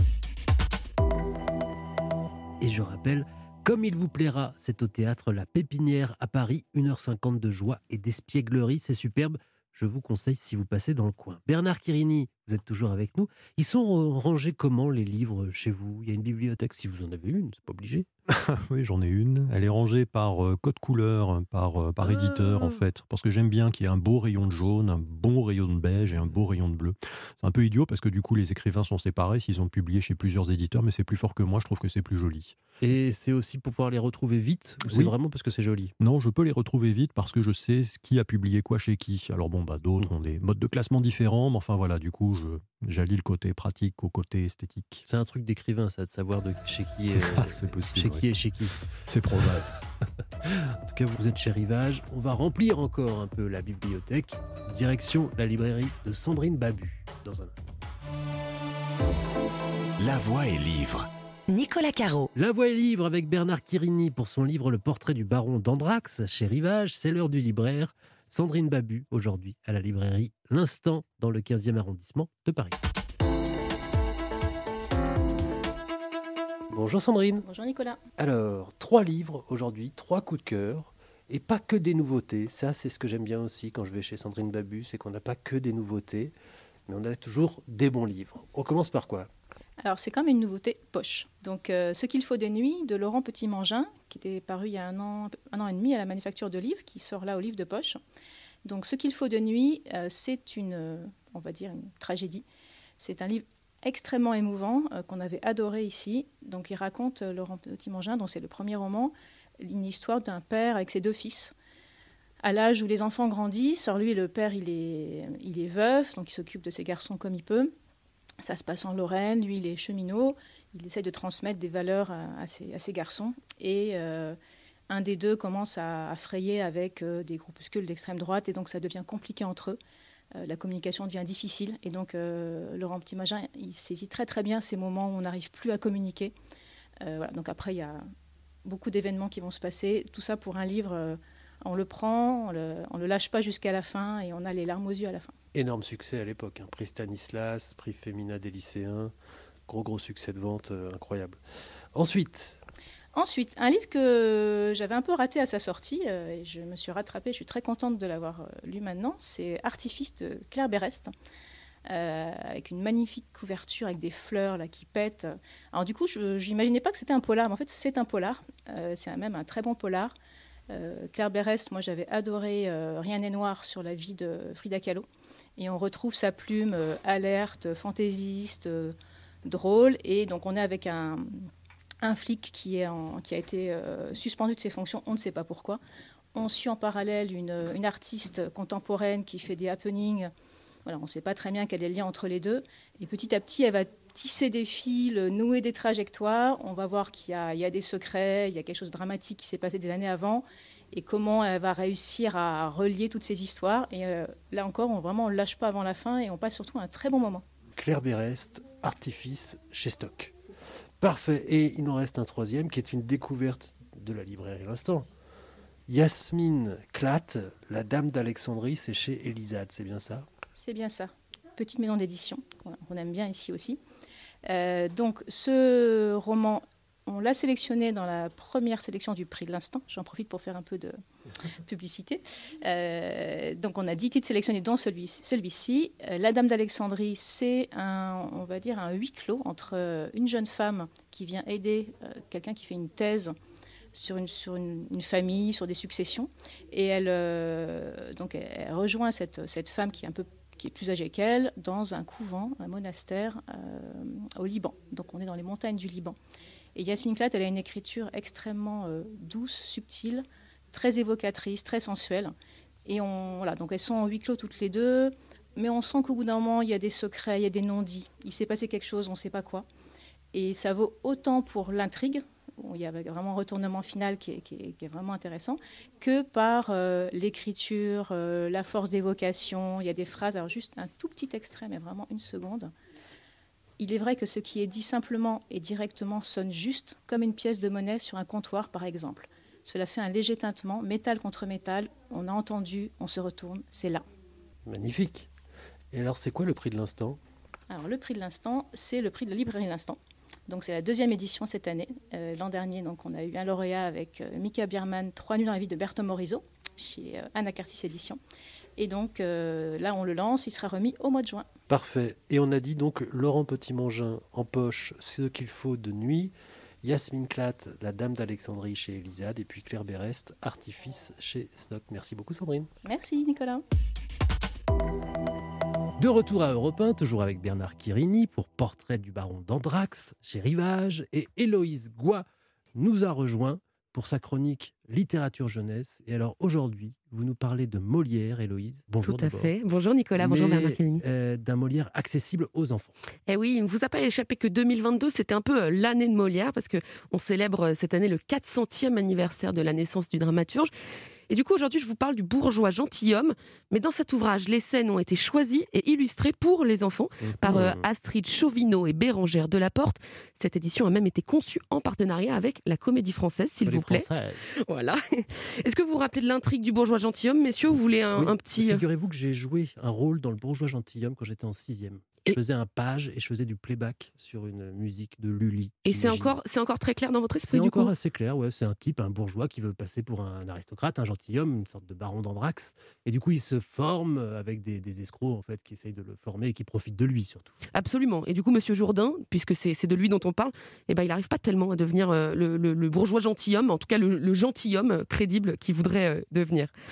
E: Et je rappelle, comme il vous plaira, c'est au théâtre La Pépinière à Paris, une heure cinquante de joie et d'espièglerie, c'est superbe. Je vous conseille si vous passez dans le coin. Bernard Quirini, vous êtes toujours avec nous. Ils sont rangés comment les livres chez vous? Il y a une bibliothèque si vous en avez une, c'est pas obligé.
F: Oui, j'en ai une. Elle est rangée par euh, code couleur, par, euh, par
E: Ah.
F: éditeur en fait. Parce que j'aime bien qu'il y ait un beau rayon de jaune, un bon rayon de beige et un beau rayon de bleu. C'est un peu idiot parce que du coup les écrivains sont séparés s'ils ont publié chez plusieurs éditeurs, mais c'est plus fort que moi, je trouve que c'est plus joli.
E: Et c'est aussi pour pouvoir les retrouver vite ou c'est
F: Oui.
E: vraiment parce que c'est joli?
F: Non, je peux les retrouver vite parce que je sais qui a publié quoi chez qui. Alors bon, bah, d'autres ont des modes de classement différents, mais enfin voilà, du coup, je, j'allie le côté pratique au côté esthétique.
E: C'est un truc d'écrivain, ça, de savoir de chez qui est,
F: Ah, c'est possible,
E: chez
F: ouais.
E: qui est chez qui.
F: C'est probable.
E: En tout cas, vous êtes chez Rivage. On va remplir encore un peu la bibliothèque. Direction la librairie de Sandrine Babu dans un instant.
G: La voix est livre.
A: Nicolas Caro.
E: La voix est libre avec Bernard Quirini pour son livre Le portrait du baron d'Andrax chez Rivage. C'est l'heure du libraire. Sandrine Babu, aujourd'hui, à la librairie L'Instant, dans le quinzième arrondissement de Paris.
H: Bonjour Sandrine.
J: Bonjour Nicolas.
H: Alors, trois livres aujourd'hui, trois coups de cœur, et pas que des nouveautés. Ça, c'est ce que j'aime bien aussi quand je vais chez Sandrine Babu, c'est qu'on n'a pas que des nouveautés, mais on a toujours des bons livres. On commence par quoi?
J: Alors c'est comme une nouveauté poche. Donc euh, Ce qu'il faut des nuits de Laurent Petit-Mangin, qui était paru il y a un an, un an et demi à la Manufacture de Livres, qui sort là au livre de poche. Donc Ce qu'il faut de nuit, euh, c'est une, euh, on va dire une tragédie. C'est un livre extrêmement émouvant, euh, qu'on avait adoré ici. Donc il raconte, euh, Laurent Petit-Mangin, dont c'est le premier roman, une histoire d'un père avec ses deux fils. À l'âge où les enfants grandissent, alors lui, le père, il est, il est veuf, donc il s'occupe de ses garçons comme il peut. Ça se passe en Lorraine, lui, il est cheminot. Il essaie de transmettre des valeurs à, à, ses, à ses garçons. Et euh, un des deux commence à, à frayer avec euh, des groupuscules d'extrême droite, et donc ça devient compliqué entre eux. Euh, la communication devient difficile. Et donc, euh, Laurent Petit-Mangin, il saisit très, très bien ces moments où on n'arrive plus à communiquer. Euh, voilà. Donc après, il y a beaucoup d'événements qui vont se passer. Tout ça pour un livre, euh, on le prend, on le, on le lâche pas jusqu'à la fin, et on a les larmes aux yeux à la fin.
H: Énorme succès à l'époque. Hein. Prix Stanislas, prix Femina des lycéens. Gros, gros succès de vente, euh, incroyable. Ensuite...
J: Ensuite, un livre que j'avais un peu raté à sa sortie, euh, et je me suis rattrapée, je suis très contente de l'avoir euh, lu maintenant, c'est Artifice de Claire Berest, euh, avec une magnifique couverture avec des fleurs là, qui pètent. Alors du coup, je n'imaginais pas que c'était un polar, mais en fait c'est un polar, euh, c'est même un très bon polar. Euh, Claire Berest, moi j'avais adoré euh, Rien n'est noir sur la vie de Frida Kahlo, et on retrouve sa plume euh, alerte, fantaisiste, euh, drôle, et donc on est avec un... un flic qui, est en, qui a été euh, suspendu de ses fonctions, on ne sait pas pourquoi. On suit en parallèle une, une artiste contemporaine qui fait des happenings. Voilà, on ne sait pas très bien quel est le lien entre les deux. Et petit à petit, elle va tisser des fils, nouer des trajectoires. On va voir qu'il y a, il y a des secrets, il y a quelque chose de dramatique qui s'est passé des années avant. Et comment elle va réussir à relier toutes ces histoires. Et euh, là encore, on vraiment, on ne lâche pas avant la fin et on passe surtout un très bon moment.
H: Claire Berest, Artifice, chez Stock. Parfait. Et il nous reste un troisième qui est une découverte de la librairie L'Instant. Yasmine Klatt, La Dame d'Alexandrie, c'est chez Elisade, c'est bien ça?
J: C'est bien ça. Petite maison d'édition, qu'on aime bien ici aussi. Euh, donc ce roman, on l'a sélectionné dans la première sélection du prix de l'Instant. J'en profite pour faire un peu de publicité. Euh, donc on a dix titres sélectionnés, dont celui, celui-ci. Euh, La Dame d'Alexandrie, c'est un, on va dire un huis clos entre euh, une jeune femme qui vient aider euh, quelqu'un qui fait une thèse sur une, sur une, une famille, sur des successions. Et elle, euh, donc elle, elle rejoint cette, cette femme qui est un peu qui est plus âgée qu'elle, dans un couvent, un monastère euh, au Liban. Donc on est dans les montagnes du Liban. Et Yasmine Klatt, elle a une écriture extrêmement euh, douce, subtile, très évocatrice, très sensuelle. Et on, voilà, donc elles sont en huis clos toutes les deux, mais on sent qu'au bout d'un moment, il y a des secrets, il y a des non-dits. Il s'est passé quelque chose, on ne sait pas quoi. Et ça vaut autant pour l'intrigue, où il y a vraiment un retournement final qui est, qui est, qui est vraiment intéressant, que par euh, l'écriture, euh, la force d'évocation. Il y a des phrases, alors juste un tout petit extrait, mais vraiment une seconde. Il est vrai que ce qui est dit simplement et directement sonne juste, comme une pièce de monnaie sur un comptoir, par exemple. Cela fait un léger tintement, métal contre métal. On a entendu, on se retourne, c'est là.
H: Magnifique. Et alors, c'est quoi le prix de l'Instant?
J: Alors, le prix de l'Instant, c'est le prix de la librairie L'Instant. Donc, c'est la deuxième édition cette année. Euh, l'an dernier, donc, on a eu un lauréat avec euh, Mika Biermann, Trois nuits dans la vie de Berthe Morisot, chez euh, Anacarsis Éditions. Et donc, euh, là, on le lance. Il sera remis au mois de juin.
H: Parfait. Et on a dit donc Laurent Petit-Mangin en poche, ce qu'il faut de nuit. Yasmine Klatt, La Dame d'Alexandrie chez Elisade. Et puis Claire Berest, Artifice chez Stock. Merci beaucoup, Sandrine.
J: Merci, Nicolas.
E: De retour à Europe un, toujours avec Bernard Quirini pour Portrait du baron d'Andrax chez Rivage. Et Héloïse Goua nous a rejoint pour sa chronique littérature jeunesse. Et alors aujourd'hui, vous nous parlez de Molière, Héloïse. Bonjour.
A: Tout à
E: d'abord.
A: fait. Bonjour Nicolas, bonjour
E: Mais,
A: Bernard Quirini.
E: Euh, d'un Molière accessible aux enfants.
A: Eh oui, il ne vous a pas échappé que deux mille vingt-deux, c'était un peu l'année de Molière parce qu'on célèbre cette année le quatre centième anniversaire de la naissance du dramaturge. Et du coup, aujourd'hui, je vous parle du bourgeois gentilhomme. Mais dans cet ouvrage, les scènes ont été choisies et illustrées pour les enfants mmh. par euh, Astrid Chauvineau et Bérangère Delaporte. Cette édition a même été conçue en partenariat avec la Comédie Française, s'il vous plaît.
E: Française.
A: Voilà. Est-ce que vous vous rappelez de l'intrigue du bourgeois gentilhomme, messieurs? Vous voulez un,
E: oui.
A: un petit...
E: Figurez-vous que j'ai joué un rôle dans le bourgeois gentilhomme quand j'étais en sixième. Je
A: Et...
E: faisais un page et je faisais du playback sur une musique de Lully.
A: Et c'est encore, c'est encore très clair dans votre esprit,
E: c'est
A: du coup?
E: C'est encore assez clair, ouais. C'est un type, un bourgeois qui veut passer pour un aristocrate, un gentilhomme, une sorte de baron d'Andrax. Et du coup, il se forme avec des, des escrocs, en fait, qui essayent de le former et qui profitent de lui, surtout.
A: Absolument. Et du coup, Monsieur Jourdain, puisque c'est, c'est de lui dont on parle, eh ben, il n'arrive pas tellement à devenir euh, le, le, le bourgeois gentilhomme, en tout cas le, le gentilhomme crédible qu'il voudrait euh, devenir.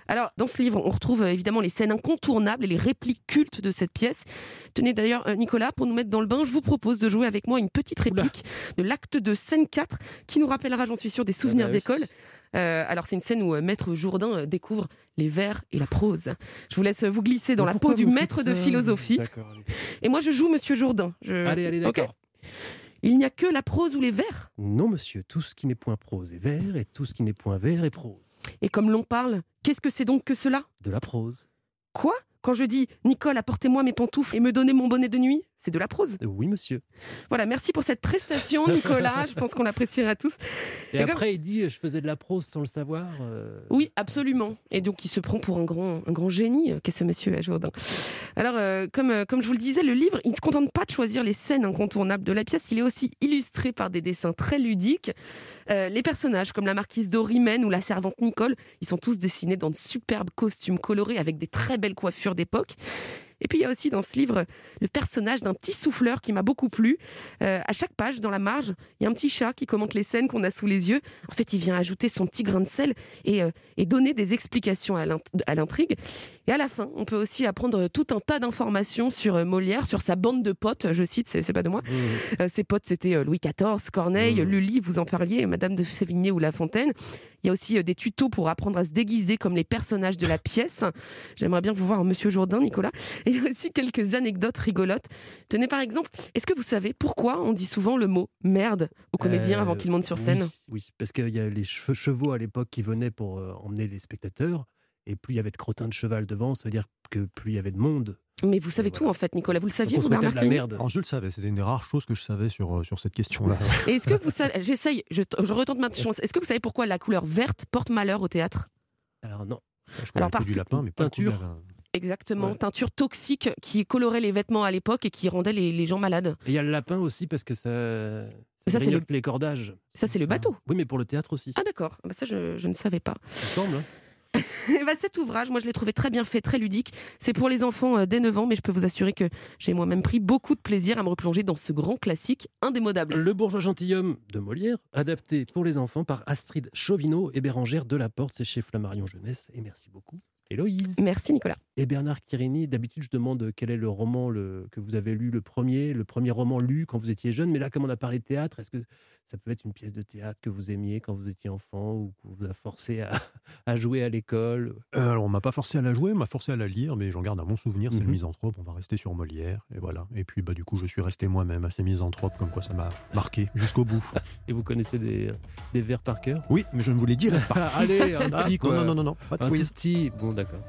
A: Alors, dans ce livre, on retrouve euh, évidemment les scènes incontournables et les répliques cultes de cette pièce. Tenez d'ailleurs, euh, Nicolas, pour nous mettre dans le bain, je vous propose de jouer avec moi une petite réplique Oula. de l'acte de scène quatre qui nous rappellera, j'en suis sûre, des souvenirs ah bah oui. d'école. Euh, alors, c'est une scène où euh, Maître Jourdain euh, découvre les vers et la prose. Je vous laisse vous glisser dans Mais la peau du maître de philosophie. Et moi, je joue Monsieur Jourdain. Je...
H: Allez, allez, d'accord.
A: Okay. Il n'y a que la prose ou les vers ?
H: Non, monsieur, tout ce qui n'est point prose est vers, et tout ce qui n'est point vers est prose.
A: Et comme l'on parle, qu'est-ce que c'est donc que cela ?
H: De la prose.
A: Quoi ? Quand je dis « Nicole, apportez-moi mes pantoufles et me donnez mon bonnet de nuit », c'est de la prose.
H: Oui, monsieur.
A: Voilà, merci pour cette prestation, Nicolas. Je pense qu'on l'appréciera tous.
H: Et, et après, comme... il dit « Je faisais de la prose sans le savoir euh... ».
A: Oui, absolument. Et donc, il se prend pour un grand, un grand génie, qu'est ce monsieur Jourdain. Alors, euh, comme, euh, comme je vous le disais, le livre, il ne se contente pas de choisir les scènes incontournables de la pièce. Il est aussi illustré par des dessins très ludiques. Euh, les personnages, comme la marquise d'Orimène ou la servante Nicole, ils sont tous dessinés dans de superbes costumes colorés avec des très belles coiffures d'époque. Et puis il y a aussi dans ce livre le personnage d'un petit souffleur qui m'a beaucoup plu. Euh, à chaque page, dans la marge, il y a un petit chat qui commente les scènes qu'on a sous les yeux. En fait, il vient ajouter son petit grain de sel et, euh, et donner des explications à, l'int- à l'intrigue. Et à la fin, on peut aussi apprendre tout un tas d'informations sur euh, Molière, sur sa bande de potes. Je cite, c'est, c'est pas de moi. Mmh. Euh, ses potes, c'était euh, Louis quatorze, Corneille, mmh. Lully, vous en parliez, Madame de Sévigné ou La Fontaine. Il y a aussi euh, des tutos pour apprendre à se déguiser comme les personnages de la pièce. J'aimerais bien vous voir, Monsieur Jourdain, Nicolas. Et il y a aussi quelques anecdotes rigolotes. Tenez par exemple, est-ce que vous savez pourquoi on dit souvent le mot merde aux comédiens euh, avant qu'ils montent sur scène ?
H: Oui, oui, parce qu'il y a les chevaux à l'époque qui venaient pour euh, emmener les spectateurs. Et plus il y avait de crottins de cheval devant, ça veut dire que plus il y avait de monde.
A: Mais vous savez tout voilà. en fait, Nicolas. Vous le saviez,
H: vous,
A: Bernard
H: Kirini ?
F: Alors, je le savais, c'était une des rares choses que je savais sur, sur cette question-là.
A: Et est-ce que vous savez, j'essaye, je, je retente ma chance. Est-ce que vous savez pourquoi la couleur verte porte malheur au théâtre ?
H: Alors non.
F: Je Alors parce du que lapin, mais pas
H: teinture.
A: Exactement, ouais. Teinture toxique qui colorait les vêtements à l'époque et qui rendait les, les gens malades.
H: Et il y a le lapin aussi parce que ça, ça, ça c'est le... les cordages.
A: Ça c'est ça. le bateau.
H: Oui, mais pour le théâtre aussi.
A: Ah d'accord, bah, ça je, je ne savais pas.
H: Il semble. Hein.
A: bah, cet ouvrage, moi je l'ai trouvé très bien fait, très ludique. C'est pour les enfants euh, dès neuf ans, mais je peux vous assurer que j'ai moi-même pris beaucoup de plaisir à me replonger dans ce grand classique indémodable.
H: Le bourgeois gentilhomme de Molière, adapté pour les enfants par Astrid Chauvineau et Bérangère Delaporte, c'est chez Flammarion Jeunesse. Et merci beaucoup, Héloïse.
A: Merci Nicolas.
H: Et Bernard Kirini, d'habitude je demande quel est le roman le, que vous avez lu, le premier, le premier roman lu quand vous étiez jeune, mais là comme on a parlé de théâtre, est-ce que ça peut être une pièce de théâtre que vous aimiez quand vous étiez enfant ou qu'on vous a forcé à, à jouer à l'école ?
F: euh, Alors on m'a pas forcé à la jouer, on m'a forcé à la lire, mais j'en garde un bon souvenir, c'est mm-hmm. le Misanthrope, on va rester sur Molière, et voilà. Et puis bah, du coup je suis resté moi-même assez Misanthrope, comme quoi ça m'a marqué jusqu'au bout.
H: Et vous connaissez des, des vers par cœur ?
F: Oui, mais je ne vous les dirai pas.
H: Allez, un petit quoi.
F: Non, non, non, non, pas de
H: un
F: quiz.
H: petit, bon d'accord.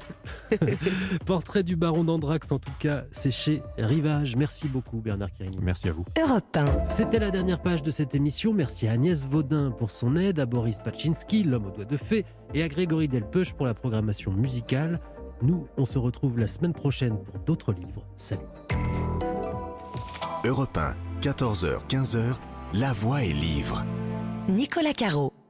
H: Portrait du baron d'Andrax, en tout cas, c'est chez Rivage. Merci beaucoup Bernard Kirini.
F: Merci à vous.
E: Europe un. C'était la dernière page de cette émission. Merci à Agnès Vaudin pour son aide, à Boris Pachinski, l'homme aux doigts de fée, et à Grégory Delpeuch pour la programmation musicale. Nous, on se retrouve la semaine prochaine pour d'autres livres. Salut.
G: Europe un, quatorze heures quinze, La Voix est livre.
K: Nicolas Caro.